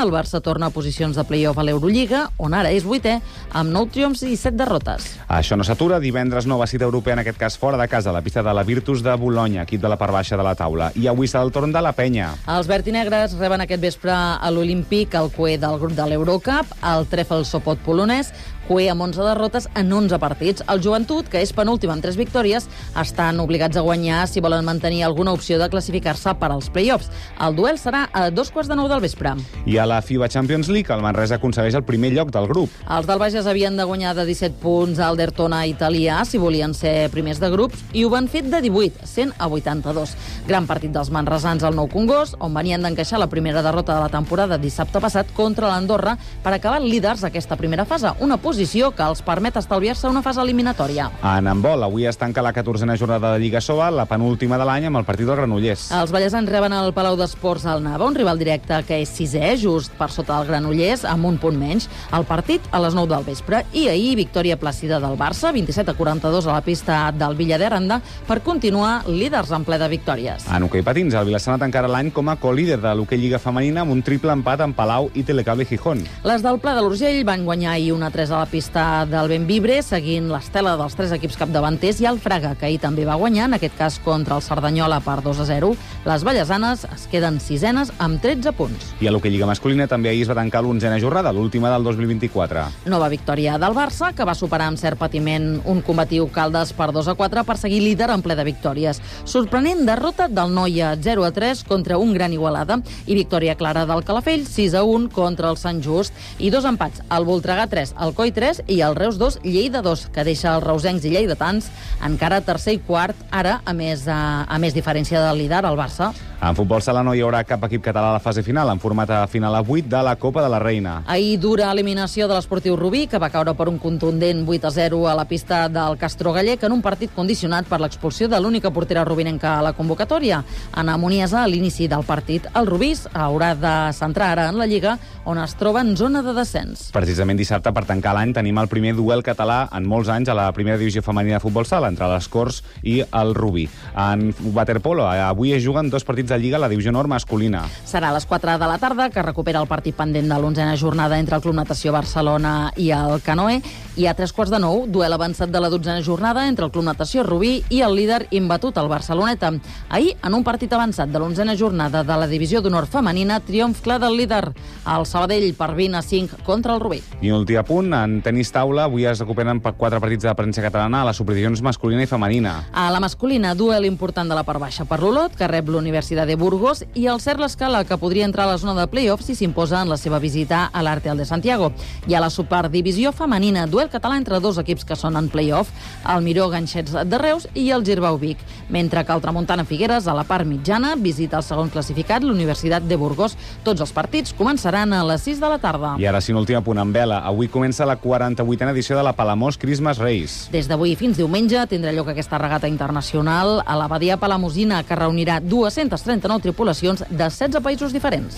el Barça torna a posicions de play-off a l'Eurolliga, on ara és vuitè, amb nou triomfs i set derrotes. Això no s'atura. Divendres nova cita europea, en aquest cas fora de casa, a la pista de la Virtus de Bolonya, equip de la part baixa de la taula. I avui serà el torn de la penya. Els verd i negres reben aquest vespre a l'Olímpic el cué del grup de l'Eurocup, el Trèfol Sopot polonès, cué amb onze derrotes en onze partits. El Joventut, que és penúltim amb tres victòries, estan obligats a guanyar si volen mantenir alguna opció de classificar-se per als play-offs. El duel serà a dos quarts de nou del vespre. I a la FIBA Champions League, el Manresa aconsegueix el primer lloc del grup. Els del Bages havien de guanyar de disset punts al Dertona italià si volien ser primers de grups, i ho van fet de divuit, cent a vuitanta-dos. Gran partit dels manresans al Nou Congost, on venien d'encaixar la primera derrota de la temporada dissabte passat contra l'Andorra per acabar líders aquesta primera fase, una posició que els permet estalviar-se una fase eliminatòria. En handbol, avui es tanca la catorzena jornada de Lliga Sobal, la penúltima de l'any, amb el partit del Granollers. Els ballesans reben el Palau d'Esports al Nava, un rival directe que és sisè, just per sota del Granollers, amb un punt menys. El partit a les nou del vespre. I ahir, victòria plàcida del Barça, vint-i-set a quaranta-dos a la pista del Villa d'Aranda, per continuar líders en ple de victòries. En hoquei patins, el Vilassana tancarà l'any com a colíder de l'hoquei Lliga Femenina amb un triple empat amb Palau i Telecable Gijón. Les del Pla de l'Urgell van guanyar ahir un a tres a la pista del Benvibre, seguint l'estela dels tres equips capdavanters, i el Fraga, que ahir també va guanyar, en aquest cas contra el Cerdanyola per dos a zero. Les vallesanes es queden sisenes amb tretze punts. I a l'hoquei Lliga Masculina també ahir es va tancar l'onzena jornada, l'última del dos mil vint-i-quatre. Nova victòria del Barça, que va superar amb cert patiment un combatiu Caldes per dos a quatre per seguir líder en ple de victòries. Sorprenent derrota del Noia zero a tres contra un gran Igualada, i victòria clara del Calafell sis a un contra el Sant Just, i dos empats, el Voltregà tres, el Coi tres i el Reus dos, Lleida dos, que deixa els reusencs i lleidatans encara tercer i quart, ara a més, a, a més diferència del líder, el Barça. En futbol sala no hi haurà cap equip català a la fase final, en format a final a vuit de la Copa de la Reina. Ahir dura eliminació de l'Esportiu Rubí, que va caure per un contundent vuit a zero a la pista del Castro Gallec, en un partit condicionat per l'expulsió de l'única portera rubinenca a la convocatòria. Ana Muniesa, a l'inici del partit, el Rubís haurà de centrar ara en la Lliga, on es troba en zona de descens. Precisament dissabte, per tancar l'any, tenim el primer duel català en molts anys a la primera divisió femenina de futbol sala, entre les Corts i el Rubí. En waterpolo, avui es juguen dos partits de Lliga a la divisió nord masculina. Serà a les quatre de la tarda, que recupera el partit pendent de l'onzena jornada entre el Club Natació Barcelona i el Canoe, i a tres quarts de nou, duel avançat de la dotzena jornada entre el Club Natació Rubí i el líder imbatut, el Barceloneta. Ahir, en un partit avançat de l'onzena jornada de la divisió d'honor femenina, triomf clar del líder, el Sabadell, per vint a cinc contra el Rubí. I un últim apunt, en tenis taula, avui es recuperen per quatre partits de la premsa catalana a les subdivisions masculina i femenina. A la masculina, duel important de la part baixa per l'Olot, que rep l'Universitat de Burgos, i el Cert l'Escala, que podria entrar a la zona de play-off si s'imposa en la seva visita a l'Arteal de Santiago. I a la superdivisió femenina, duel català entre dos equips que són en play-off, el Miró Ganxets de Reus i el Girbau Vic, mentre que el Tramuntana Figueres, a la part mitjana, visita el segon classificat, l'Universitat de Burgos. Tots els partits començaran a les sis de la tarda. I ara sí, un últim apunt en vela. Avui comença la quaranta-vuitena edició de la Palamós Christmas Race. Des d'avui fins diumenge tindrà lloc aquesta regata internacional a la Badia Palamosina, que reunirà dues-centes trenta-nou tripulacions de setze països diferents.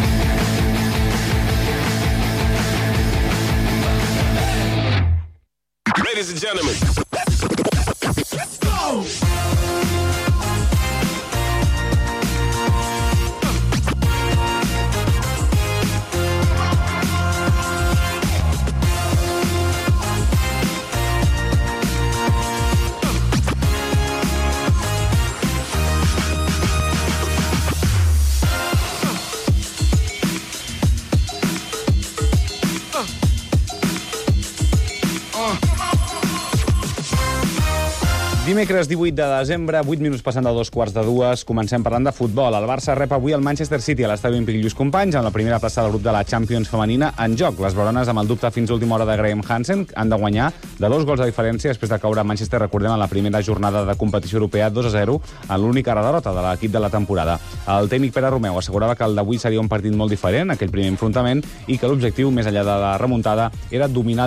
Ladies and gentlemen, let's go! Dimecres divuit de desembre, vuit minuts passant de dos quarts de dues, comencem parlant de futbol. El Barça rep avui el Manchester City a l'Estadi Olímpic Lluís Companys, en la primera plaça del grup de la Champions femenina en joc. Les blaugranes, amb el dubte fins a última hora de Graham Hansen, han de guanyar de dos gols de diferència després de caure a Manchester, recordem, en la primera jornada de competició europea dos a zero, en l'única derrota de l'equip de la temporada. El tècnic Pere Romeu assegurava que el d'avui seria un partit molt diferent, aquell primer enfrontament, i que l'objectiu, més enllà de la remuntada, era dominar el joc.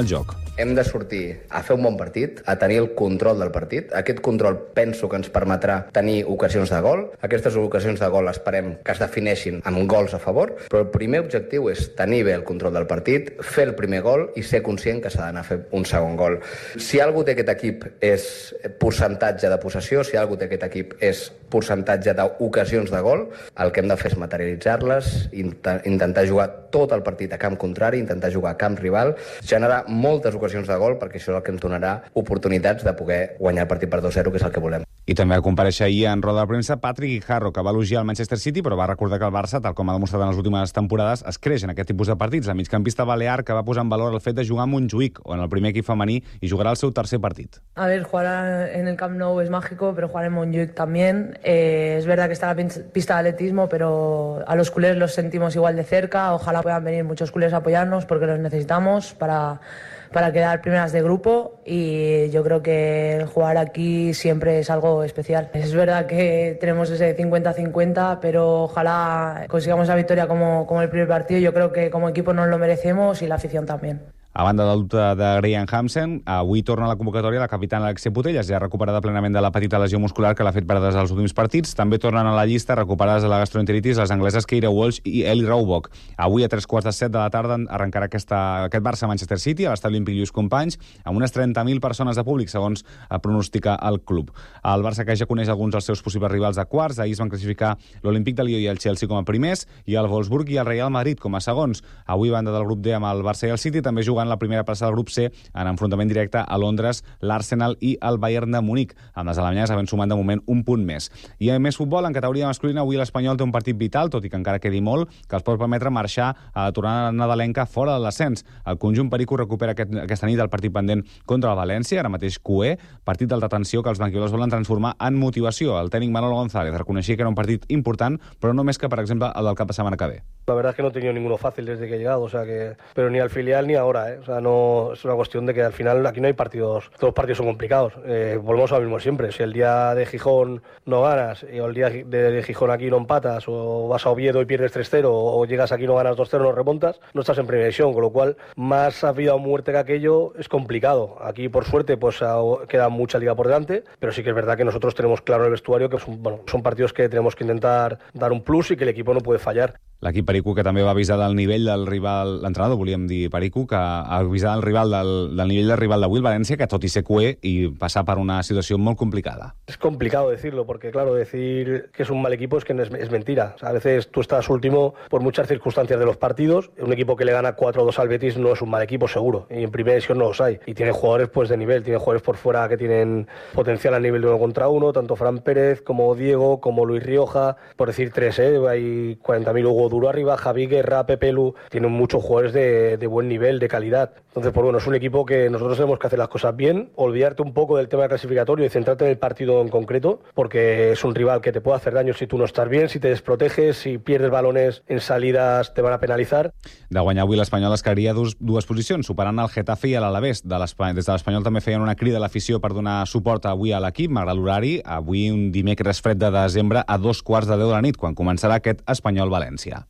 Hem de sortir a fer un bon partit, a tenir el control del partit. Aquest control penso que ens permetrà tenir ocasions de gol. Aquestes ocasions de gol esperem que es defineixin amb gols a favor, però el primer objectiu és tenir bé el control del partit, fer el primer gol i ser conscient que s'ha d'anar a fer un segon gol. Si algú té aquest equip és percentatge de possessió, si algú té aquest equip és percentatge d'ocasions de gol, el que hem de fer és materialitzar-les, intentar jugar tot el partit a camp contrari, intentar jugar a camp rival, generar moltes ocasions de gol, perquè això és el que ens donarà oportunitats de poder guanyar el partit per dos zero, que és el que volem. I també va comparèixer ahir en roda de premsa Patrick Guijarro, que va elogiar el Manchester City, però va recordar que el Barça, tal com ha demostrat en les últimes temporades, es creix en aquest tipus de partits. El migcampista balear que va posar en valor el fet de jugar a Montjuïc, o en el primer equip femení, i jugarà el seu tercer partit. A ver, jugar en el Camp Nou es mágico, pero jugar en Montjuïc también. Eh, es verdad que está la pista de atletismo, pero a los culés los sentimos igual de cerca. Ojalá puedan venir muchos culés a apoyarnos porque los necesitamos para, para quedar primeras de grupo, y yo creo que jugar aquí siempre es algo especial. Es verdad que tenemos ese cincuenta cincuenta, pero ojalá consigamos la victoria como, como el primer partido. Yo creo que como equipo nos lo merecemos y la afición también. A banda del dubte de Graham Hansen, avui torna a la convocatòria la capitana Alexia Putellas, ja recuperada plenament de la petita lesió muscular que l'ha fet perdre els últims partits. També tornen a la llista recuperades de la gastroenteritis les angleses Keira Walsh i Ellie Roebuck. Avui a tres quarts de set de la tarda arrencarà aquesta, aquest Barça-Manchester City a l'estadi olímpic Lluís Companys, amb unes trenta mil persones de públic, segons pronostica el club. El Barça, que ja coneix alguns dels seus possibles rivals a quarts, ahir es van classificar l'Olímpic de Lió i el Chelsea com a primers, i el Wolfsburg i el Real Madrid com a segons. Avui, banda del grup D amb el Barça i el City, també jugant la primera plaça del grup C en enfrontament directe a Londres, l'Arsenal i el Bayern de Múnich, amb les alemanyes havent sumat de moment un punt més. I a més futbol, en categoria masculina, avui l'Espanyol té un partit vital, tot i que encara quedi molt, que els pot permetre marxar a la tornada nadalenca fora de l'ascens. El conjunt perico recupera aquest, aquesta nit el partit pendent contra el València, ara mateix Q E, partit d'alta tensió que els blanquiolos volen transformar en motivació. El tècnic Manolo González reconeixia que era un partit important, però no més que, per exemple, el del cap de setmana que ve. La verdad es que no he tenido ninguno fácil desde que he llegado, o sea que, pero ni al filial ni ahora, ¿eh? O sea, no es una cuestión de que al final aquí no hay partidos, todos los partidos son complicados. Eh, volvemos a lo mismo siempre. Si el día de Gijón no ganas, y el día de Gijón aquí no empatas, o vas a Oviedo y pierdes tres cero, o llegas aquí y no ganas dos cero, no remontas, no estás en primera división, con lo cual más a vida o muerte que aquello es complicado. Aquí por suerte pues queda mucha liga por delante, pero sí que es verdad que nosotros tenemos claro en el vestuario que son, bueno, son partidos que tenemos que intentar dar un plus y que el equipo no puede fallar. L'equip perico, que també va avisar del nivell del rival, l'entrenador, volíem dir perico, que ha avisat el rival del, del nivell del rival d'avui, el València, que tot i ser Q E i passar per una situació molt complicada. Es complicado decirlo, porque claro, decir que es un mal equipo es que no es, es mentira. O sea, a veces tú estás último por muchas circunstancias de los partidos. Un equipo que le gana cuatro dos al Betis no es un mal equipo, seguro. Y en primera división no los hay. Y tiene jugadores pues de nivel, tiene jugadores por fuera que tienen potencial a nivel de uno contra uno, tanto Fran Pérez como Diego, como Luis Rioja, por decir tres, ¿eh? Hay cuarenta mil Hugo Duro arriba, Javi Guerra, Pepe Lu, tienen muchos jugadores de, de buen nivel, de calidad. Entonces, pues bueno, es un equipo que nosotros tenemos que hacer las cosas bien, olvidarte un poco del tema clasificatorio y centrarte en el partido en concreto, porque es un rival que te puede hacer daño si tú no estás bien, si te desproteges, si pierdes balones en salidas te van a penalizar. De guanyar avui l'Espanyol es quedaria dues, dues posicions, superant el Getafe i l'Alavés. De des de l'Espanyol també feien una crida a l'afició per donar suport avui a l'equip, malgrat l'horari, avui un dimecres fred de desembre a dos quarts de deu de la nit, quan començarà aquest Espanyol-València.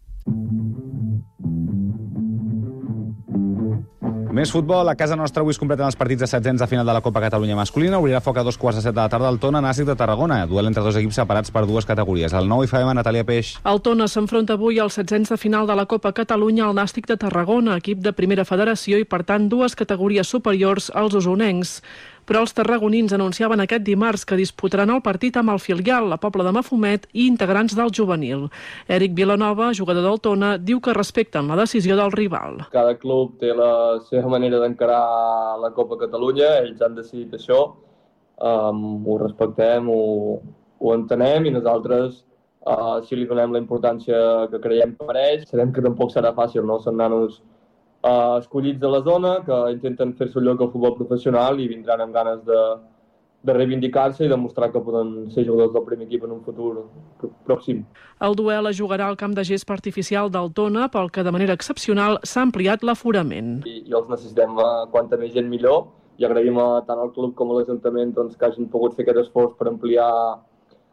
Més futbol. A casa nostra avui es completen els partits de setzents de final de la Copa Catalunya masculina. Obrirà foc a dos quarts de set de la tarda al Tona Nàstic de Tarragona. Duel entre dos equips separats per dues categories. El nou F M, Natàlia Peix. El Tona s'enfronta avui als setzents de final de la Copa Catalunya al Nàstic de Tarragona, equip de primera federació i, per tant, dues categories superiors als osonencs. Però els tarragonins anunciaven aquest dimarts que disputaran el partit amb el filial, la Pobla de Mafumet, i integrants del juvenil. Eric Vilanova, jugador del Tona, diu que respecten la decisió del rival. Cada club té la seva manera d'encarar la Copa Catalunya, ells han decidit això, um, ho respectem, ho, ho entenem i nosaltres, uh, si li donem la importància que creiem que mereix, sabem que tampoc serà fàcil, no? Són nanos Uh, escollits de la zona, que intenten fer-se un lloc al futbol professional i vindran amb ganes de, de reivindicar-se i demostrar que poden ser jugadors del primer equip en un futur pròxim. El duel es jugarà al camp de gespa artificial del Tona, pel que de manera excepcional s'ha ampliat l'aforament. I, i els necessitem uh, quanta més gent millor, i agraïm a tant al club com a l'Ajuntament doncs, que hagin pogut fer aquest esforç per ampliar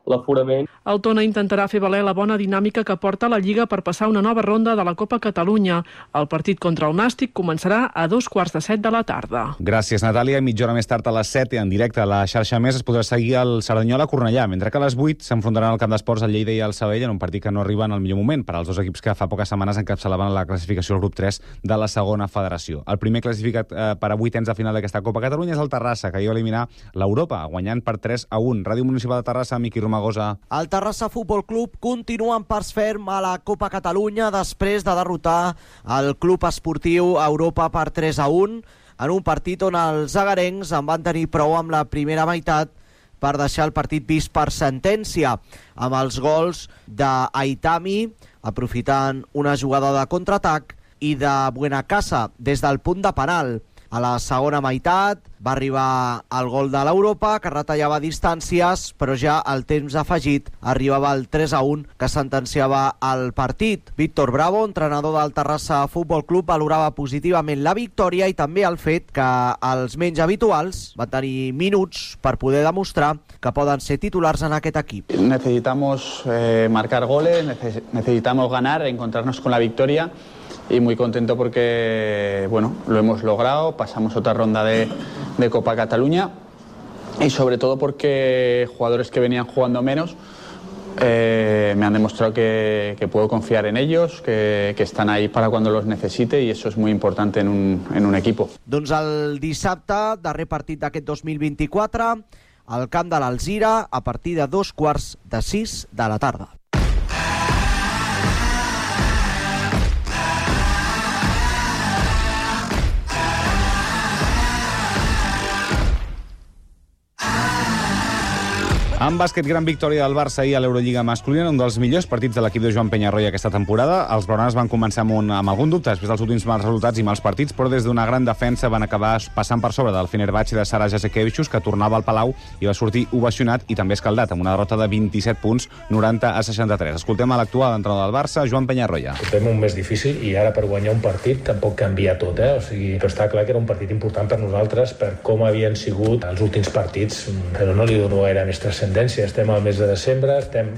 l'aforament. El Tona intentarà fer valer la bona dinàmica que porta la Lliga per passar una nova ronda de la Copa Catalunya. El partit contra el Nàstic començarà a dos quarts de set de la tarda. Gràcies, Natàlia. Mitja hora més tard a les set en directe a la xarxa Més es podrà seguir el Cerdanyola-Cornellà, mentre que a les vuit s'enfrontaran al camp d'esports el Lleida i el Sabadell en un partit que no arriba en el millor moment per als dos equips que fa poques setmanes encapçalaven la classificació al grup tres de la segona federació. El primer classificat eh, per a vuitens de final d'aquesta Copa Catalunya és el Terrassa, que hi va eliminar l'Europa, guanyant per tres a un. Ràdio Municipal de Terrassa, Miqui Romagosa. El Terrassa Futbol Club continua en pas ferm a la Copa Catalunya després de derrotar el Club Esportiu Europa per tres a un en un partit on els agarencs en van tenir prou amb la primera meitat per deixar el partit vist per sentència, amb els gols d'Aitami aprofitant una jugada de contraatac i de Buenacasa des del punt de penal. A la segona meitat va arribar el gol de l'Europa, que retallava distàncies, però ja al temps afegit arribava el tres a un que sentenciava el partit. Víctor Bravo, entrenador del Terrassa Futbol Club, valorava positivament la victòria i també el fet que els menys habituals van tenir minuts per poder demostrar que poden ser titulars en aquest equip. Necesitamos eh, marcar goles, necesitamos ganar, encontrarnos con la victoria. Y muy contento porque, bueno, lo hemos logrado, pasamos otra ronda de, de Copa Cataluña y sobre todo porque jugadores que venían jugando menos eh, me han demostrado que, que puedo confiar en ellos, que, que están ahí para cuando los necesite y eso es muy importante en un, en un equipo. Doncs el dissabte, darrer partit d'aquest dos mil vint-i-quatre, al camp de l'Alzira a partir de dos quarts de sis de la tarda. En bàsquet, gran victòria del Barça ahir a l'Eurolliga masculina, un dels millors partits de l'equip de Joan Penyarroia aquesta temporada. Els blaugranes van començar amb, un, amb algun dubte després dels últims mals resultats i mals partits, però des d'una gran defensa van acabar passant per sobre del Fenerbahçe de Sara Jasekevičius, que tornava al Palau i va sortir ovacionat i també escaldat, amb una derrota de vint-i-set punts, noranta a seixanta-tres. Escoltem a l'actual entrenador del Barça, Joan Penyarroia. Portem un mes difícil i ara per guanyar un partit tampoc canvia tot, eh? O sigui, però està clar que era un partit important per nosaltres per com havien sigut els últims partits, però no li dono gaire més transcendència. Estem al mes de desembre, estem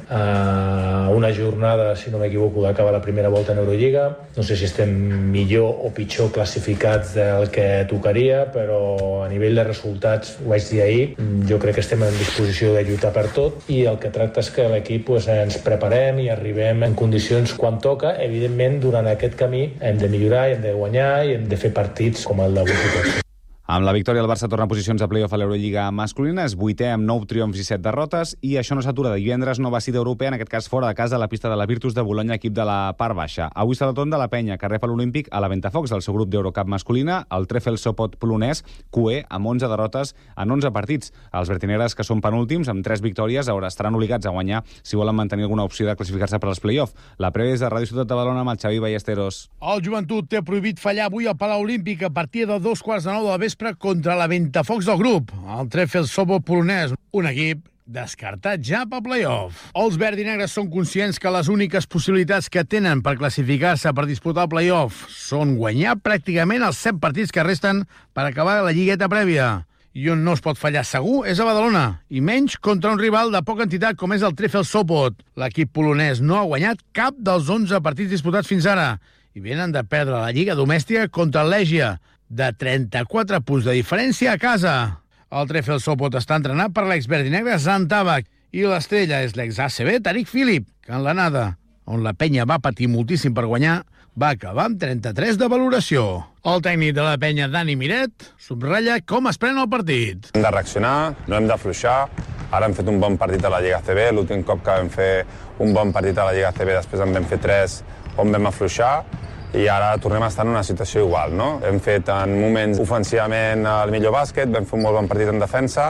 a una jornada, si no m'equivoco, d'acabar la primera volta en Eurolliga. No sé si estem millor o pitjor classificats del que tocaria, però a nivell de resultats, ho vaig dir ahir, jo crec que estem en disposició de lluitar per tot i el que tracta és que l'equip pues, ens preparem i arribem en condicions quan toca. Evidentment, durant aquest camí hem de millorar, hem de guanyar i hem de fer partits com el d'avui. Amb la victòria, el Barça torna a posicions de play-off a l'Eurolliga masculina, és vuitè amb nou triomfs i set derrotes, i això no s'atura. Divendres, nova cita europea, en aquest cas fora de casa, a la pista de la Virtus de Bolonya, equip de la part baixa. Avui serà el torn de la Penya, que rep l'Olímpic a la Ventafocs del seu grup d'Eurocup masculina, el Trefl Sopot polonès, Q E, amb onze derrotes en onze partits. Els vertinegres, que són penúltims, amb tres victòries, ara estaran obligats a guanyar si volen mantenir alguna opció de classificar-se per als play-off. La prèvia és de Ràdio Ciutat de Badalona amb el Xavi Ballesteros. El Joventut té prohibit fallar avui al Palau Olímpic a partir de dos quarts de nou de la vespre contra la Ventafocs del grup, el Trefl Sopot polonès, un equip descartat ja pel play-off. Els verdinegres són conscients que les úniques possibilitats que tenen per classificar-se per disputar el play-off són guanyar pràcticament els set partits que resten per acabar la lligueta prèvia. I on no es pot fallar segur és a Badalona, i menys contra un rival de poca entitat com és el Trefl Sopot. L'equip polonès no ha guanyat cap dels onze partits disputats fins ara i venen de perdre la lliga domèstica contra el Legia, de trenta-quatre punts de diferència a casa. El Trefl Sopot està entrenat per l'exverdinegre Zan Tabak i l'estrella és l'ex-A C B Tariq Philip, que en l'anada, on la penya va patir moltíssim per guanyar, va acabar amb trenta-tres de valoració. El tècnic de la penya, Dani Miret, subratlla com es pren el partit. Hem de reaccionar, no hem d'afluixar. Ara hem fet un bon partit a la Lliga A C B. L'últim cop que vam fer un bon partit a la Lliga A C B, després en vam fer tres on vam afluixar. I ara tornem a estar en una situació igual, no? Hem fet en moments ofensivament el millor bàsquet, vam fer un molt bon partit en defensa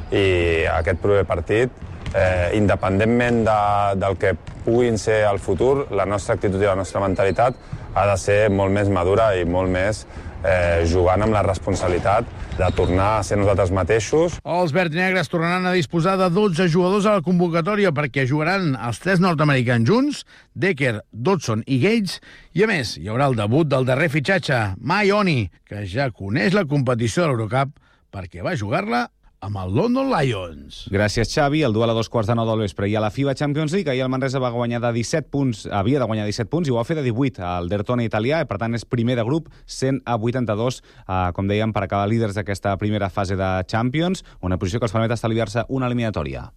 i aquest proper partit, eh, independentment de, del que puguin ser el futur, la nostra actitud i la nostra mentalitat ha de ser molt més madura i molt més eh, jugant amb la responsabilitat de tornar a ser nosaltres mateixos. Els verdinegres tornaran a disposar de dotze jugadors a la convocatòria perquè jugaran els tres nord-americans junts, Decker, Dodson i Gates, i a més hi haurà el debut del darrer fitxatge, Mai Oni, que ja coneix la competició de l'Eurocup perquè va jugar-la amb el London Lions. Gràcies, Xavi. El duel a dos quarts de nou del vespre. I a la FIBA Champions League, ahir el Manresa va guanyar de disset punts, havia de guanyar disset punts, i ho va fer de divuit al Dertona italià, i per tant és primer de grup, cent a vuitanta-dos, eh, com dèiem, per acabar líders d'aquesta primera fase de Champions, una posició que els permet estalviar-se una eliminatòria.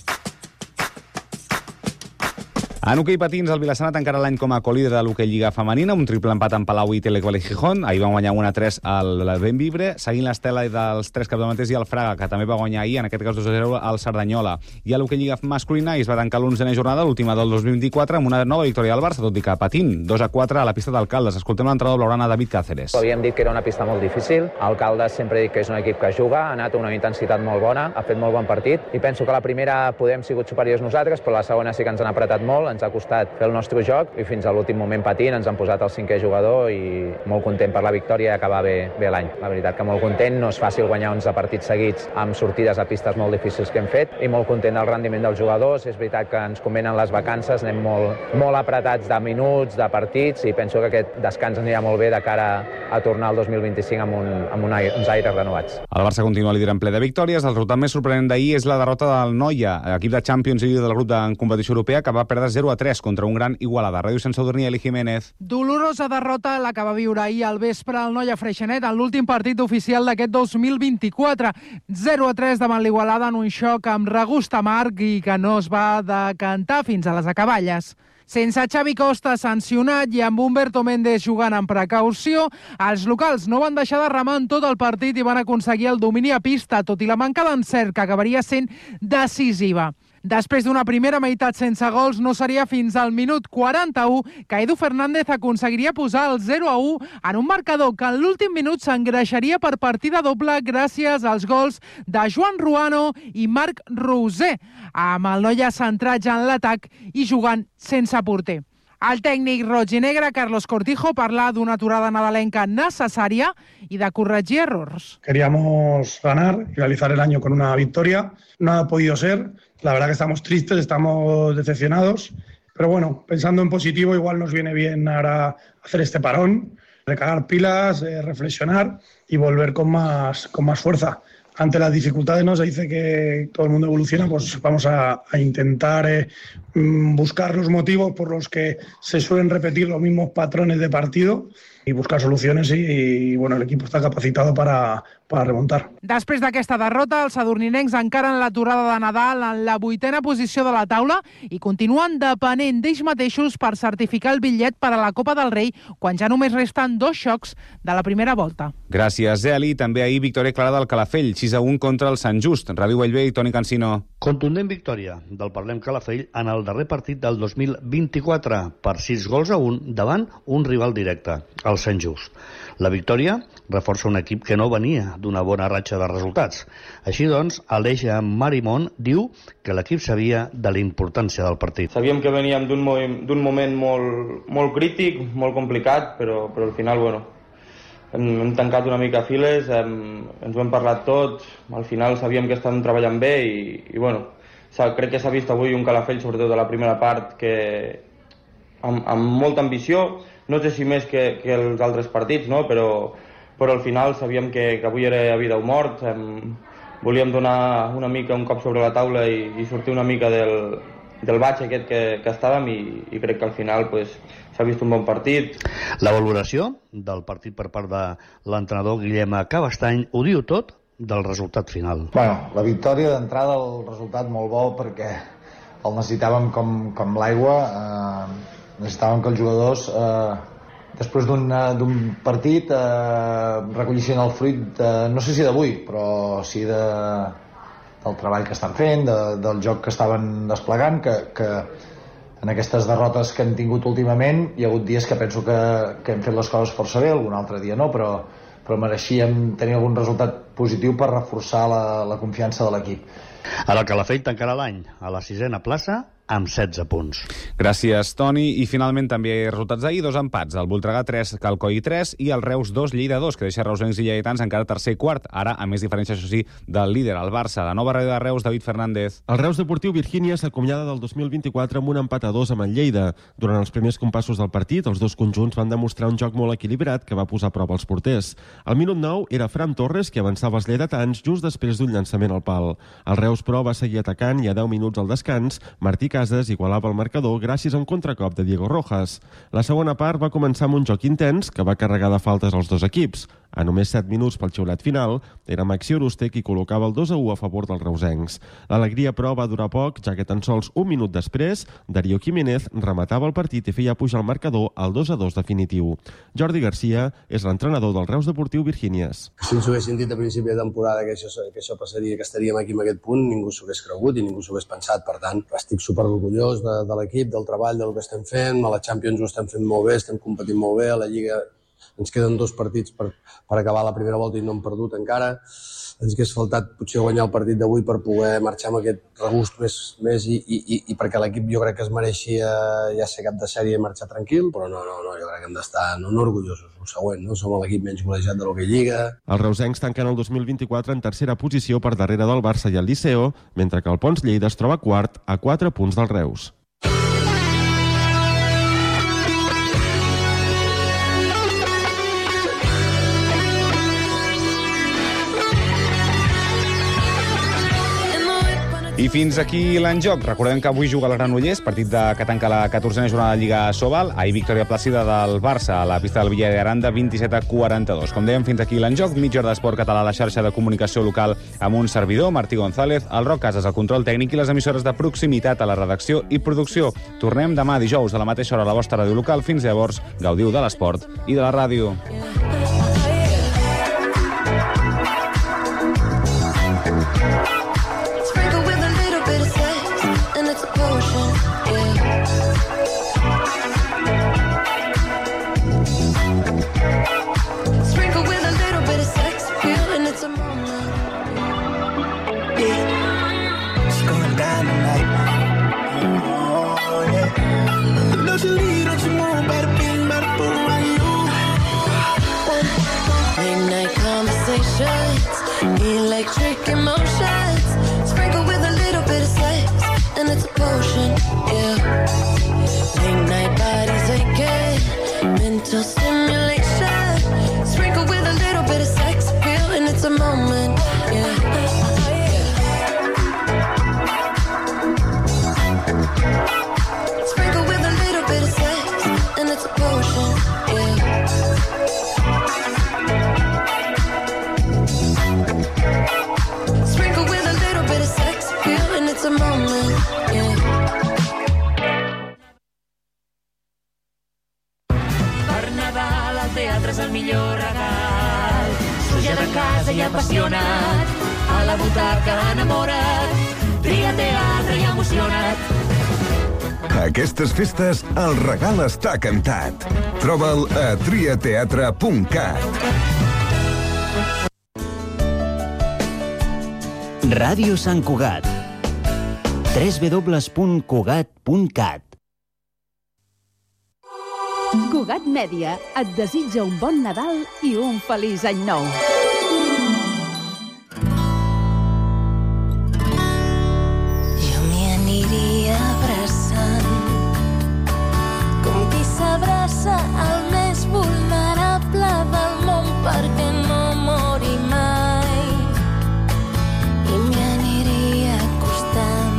En hoquei patins, el Vilassana tancarà l'any com a colíder de l'hoquei Lliga Femenina, un triple empat en Palau i Telequal i Gijón. Ahir van guanyar un a tres al Benvibre, seguint l'estela dels tres capdavantes, i el Fraga, que també va guanyar ahir, en aquest cas dos a zero, al Cerdanyola. I a l'hoquei Lliga Masculina es va tancar l'onzena jornada, l'última del dos mil vint-i-quatre, amb una nova victòria del Barça, tot i que patint, dos a quatre a la pista d'Alcaldes. Escoltem l'entrenador blaugrana, David Cáceres. Havíem dit que era una pista molt difícil. Alcaldes sempre dic que és un equip que juga, ha anat a una intensitat molt bona, ha fet molt bon partit, i penso que la primera podem sigut superiors nosaltres, però la segona sí que ens han apretat molt, ens ha costat fer el nostre joc, i fins a l'últim moment patint ens han posat el cinquè jugador, i molt content per la victòria i acabar bé, bé l'any. La veritat que molt content, no és fàcil guanyar onze partits seguits amb sortides a pistes molt difícils que hem fet, i molt content del rendiment dels jugadors. És veritat que ens convenen les vacances, anem molt, molt apretats de minuts, de partits, i penso que aquest descans anirà molt bé de cara a tornar al dos mil vint-i-cinc amb, un, amb un aire, uns aires renovats. El Barça continua líder en ple de victòries. El resultat més sorprenent d'ahir és la derrota del Noia, equip de Champions League del grup de competició europea, que va perdre zero a tres contra un gran Igualada. Ràdio Sant Sadurní, Eli Jiménez. Dolorosa derrota la que va viure ahir al vespre el Noia Freixenet en l'últim partit oficial d'aquest dos mil vint-i-quatre. zero a tres davant l'Igualada en un xoc amb regust amarg i que no es va decantar fins a les acaballes. Sense Xavi Costa sancionat i amb Humberto Méndez jugant amb precaució, els locals no van deixar de remar en tot el partit i van aconseguir el domini a pista, tot i la manca d'encert que acabaria sent decisiva. Després d'una primera meitat sense gols, no seria fins al minut quaranta-u que Edu Fernández aconseguiria posar el zero a u en un marcador que en l'últim minut s'engreixaria per partida doble gràcies als gols de Joan Ruano i Marc Roser, amb el Noia centrat ja en l'atac i jugant sense porter. El tècnic roig i negre, Carlos Cortijo, parla d'una aturada nadalenca necessària i de corregir errors. Queríamos ganar y realizar el año con una victoria. No ha podido ser. La verdad que estamos tristes, estamos decepcionados. Pero bueno, pensando en positivo, igual nos viene bien ahora hacer este parón, recargar pilas, eh, reflexionar y volver con más, con más fuerza. Ante las dificultades, ¿no? Se dice que todo el mundo evoluciona, pues vamos a, a intentar eh, buscar los motivos por los que se suelen repetir los mismos patrones de partido i buscar solucions, i, i bueno, l'equip està capacitat para, para remuntar. Després d'aquesta derrota, els sadurninencs encaren l'aturada de Nadal en la vuitena posició de la taula i continuen depenent d'ells mateixos per certificar el bitllet per a la Copa del Rei, quan ja només resten dos xocs de la primera volta. Gràcies, Eli. També ahir victòria clara del Calafell, sis a un contra el Sant Just. Ràdio Bellver i Toni Cancino. Contundent victòria del Parlem Calafell en el darrer partit del dos mil vint-i-quatre per sis gols a un davant un rival directe, el Sant Just. La victòria reforça un equip que no venia d'una bona ratxa de resultats. Així doncs, Aleix Marimón diu que l'equip sabia de la importància del partit. Sabíem que veníem d'un moment, d'un moment molt, molt crític, molt complicat, però, però al final, bueno, hem, hem tancat una mica files, hem, ens ho hem parlat tot, al final sabíem que estem treballant bé i, i bueno, crec que s'ha vist avui un Calafell, sobretot a la primera part, que amb, amb molta ambició, no sé si més que, que els altres partits, no? però, però al final sabíem que, que avui era vida o mort, em, volíem donar una mica un cop sobre la taula i, i sortir una mica del, del baix aquest que, que estàvem i, i crec que al final pues, s'ha vist un bon partit. La valoració del partit per part de l'entrenador Guillem Cabastany ho diu tot del resultat final. Bueno, la victòria d'entrada, el resultat molt bo perquè el necessitàvem com, com l'aigua, eh, necessitàvem que els jugadors eh, després d'un partit eh, recollissin el fruit de, no sé si d'avui, però sí de, del treball que estan fent, de, del joc que estaven desplegant, que, que en aquestes derrotes que hem tingut últimament hi ha hagut dies que penso que, que hem fet les coses força bé, algun altre dia no, però, però mereixíem tenir algun resultat positiu per reforçar la, la confiança de l'equip. Ara el Calafell tancarà l'any a la sisena plaça amb setze punts. Gràcies, Toni. I finalment també resultats d'ahir, dos empats. El Voltregà tres, Calcoi tres i el Reus dos, Lleida dos, que deixa reusencs i lleidatans encara tercer i quart. Ara, a més diferència, això sí, del líder, el Barça. La nova ràdio de Reus, David Fernández. El Reus Deportiu Virgínia s'acomiada del dos mil vint-i-quatre amb un empat a dos amb el Lleida. Durant els primers compassos del partit, els dos conjunts van demostrar un joc molt equilibrat que va posar a prova els porters. Al minut nou era Fran Torres qui avançava els lleidatans just després d'un llançament al pal. El Reus, però, va seguir atacant i a deu minuts al descans, Martí Casas igualava el marcador gràcies a un contracop de Diego Rojas. La segona part va començar amb un joc intens que va carregar de faltes als dos equips. A només set minuts pel xiulet final, era Maxi Oruste qui col·locava el dos a u a favor dels reusencs. L'alegria, però, va durar poc, ja que tan sols un minut després, Darío Jiménez rematava el partit i feia pujar el marcador al dos a dos definitiu. Jordi Garcia és l'entrenador del Reus Deportiu Virgínies. Si ens ho haguessin dit a principi de temporada que això, que això passaria, que estaríem aquí en aquest punt, ningú s'ho hagués cregut i ningú s'ho hagués pensat. Per tant, estic superorgullós de, de l'equip, del treball, del que estem fent. A la Champions ho estem fent molt bé, estem competint molt bé. A la Lliga ens queden dos partits per, per acabar la primera volta i no hem perdut encara. Ens hagués faltat potser guanyar el partit d'avui per poder marxar amb aquest regust més, més i, i, i perquè l'equip jo crec que es mereixia ja ser cap de sèrie i marxar tranquil, però no, no, no, jo crec que hem d'estar no, no orgullosos. El següent, no? Som l'equip menys golejat de l'Hockey Lliga. Els reusencs tanquen el dos mil vint-i-quatre en tercera posició per darrere del Barça i el Liceo, mentre que el Pons Lleida es troba quart a quatre punts del Reus. I fins aquí l'enjoc. Recordem que avui juga el Granollers, partit de, que tanca la catorzena jornada de Lliga Sobal. Ahir victòria plàcida del Barça a la pista del Villa de Aranda, vint-i-set a quaranta-dos. Com dèiem, fins aquí l'enjoc. Mitja hora d'esport català a la xarxa de comunicació local amb un servidor, Martí González, el Roc Casas, el control tècnic i les emissores de proximitat a la redacció i producció. Tornem demà dijous a la mateixa hora a la vostra ràdio local. Fins llavors, gaudiu de l'esport i de la ràdio. Electric emotions, sprinkled with a little bit of sex, and it's a potion, yeah. Late night bodies aching, mental stimulation, sprinkled with a little bit of sex appeal, and it's a moment, yeah. Sprinkled with a little bit of sex, and it's a potion, yeah. A moment, yeah. Per Nadal el teatre és el millor regal. Suja de casa i apassionat, a la butaca enamorat, tria teatre i emocionat. Aquestes festes el regal està cantat. Troba'l a triateatre punt cat. Ràdio Sant Cugat. w w w punt cugat punt cat. Cugat Mèdia et desitja un bon Nadal i un feliç any nou. Jo m'hi aniria abraçant com qui s'abraça al més vulnerable del món perquè no mori mai. I m'hi aniria acostant,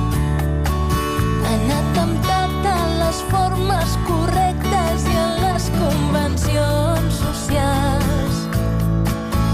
anat temptat a les formes correctes i a les convencions socials.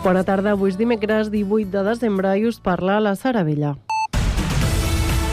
Bona tarda, avui és dimecres divuit de desembre i us parla la Sara Vella.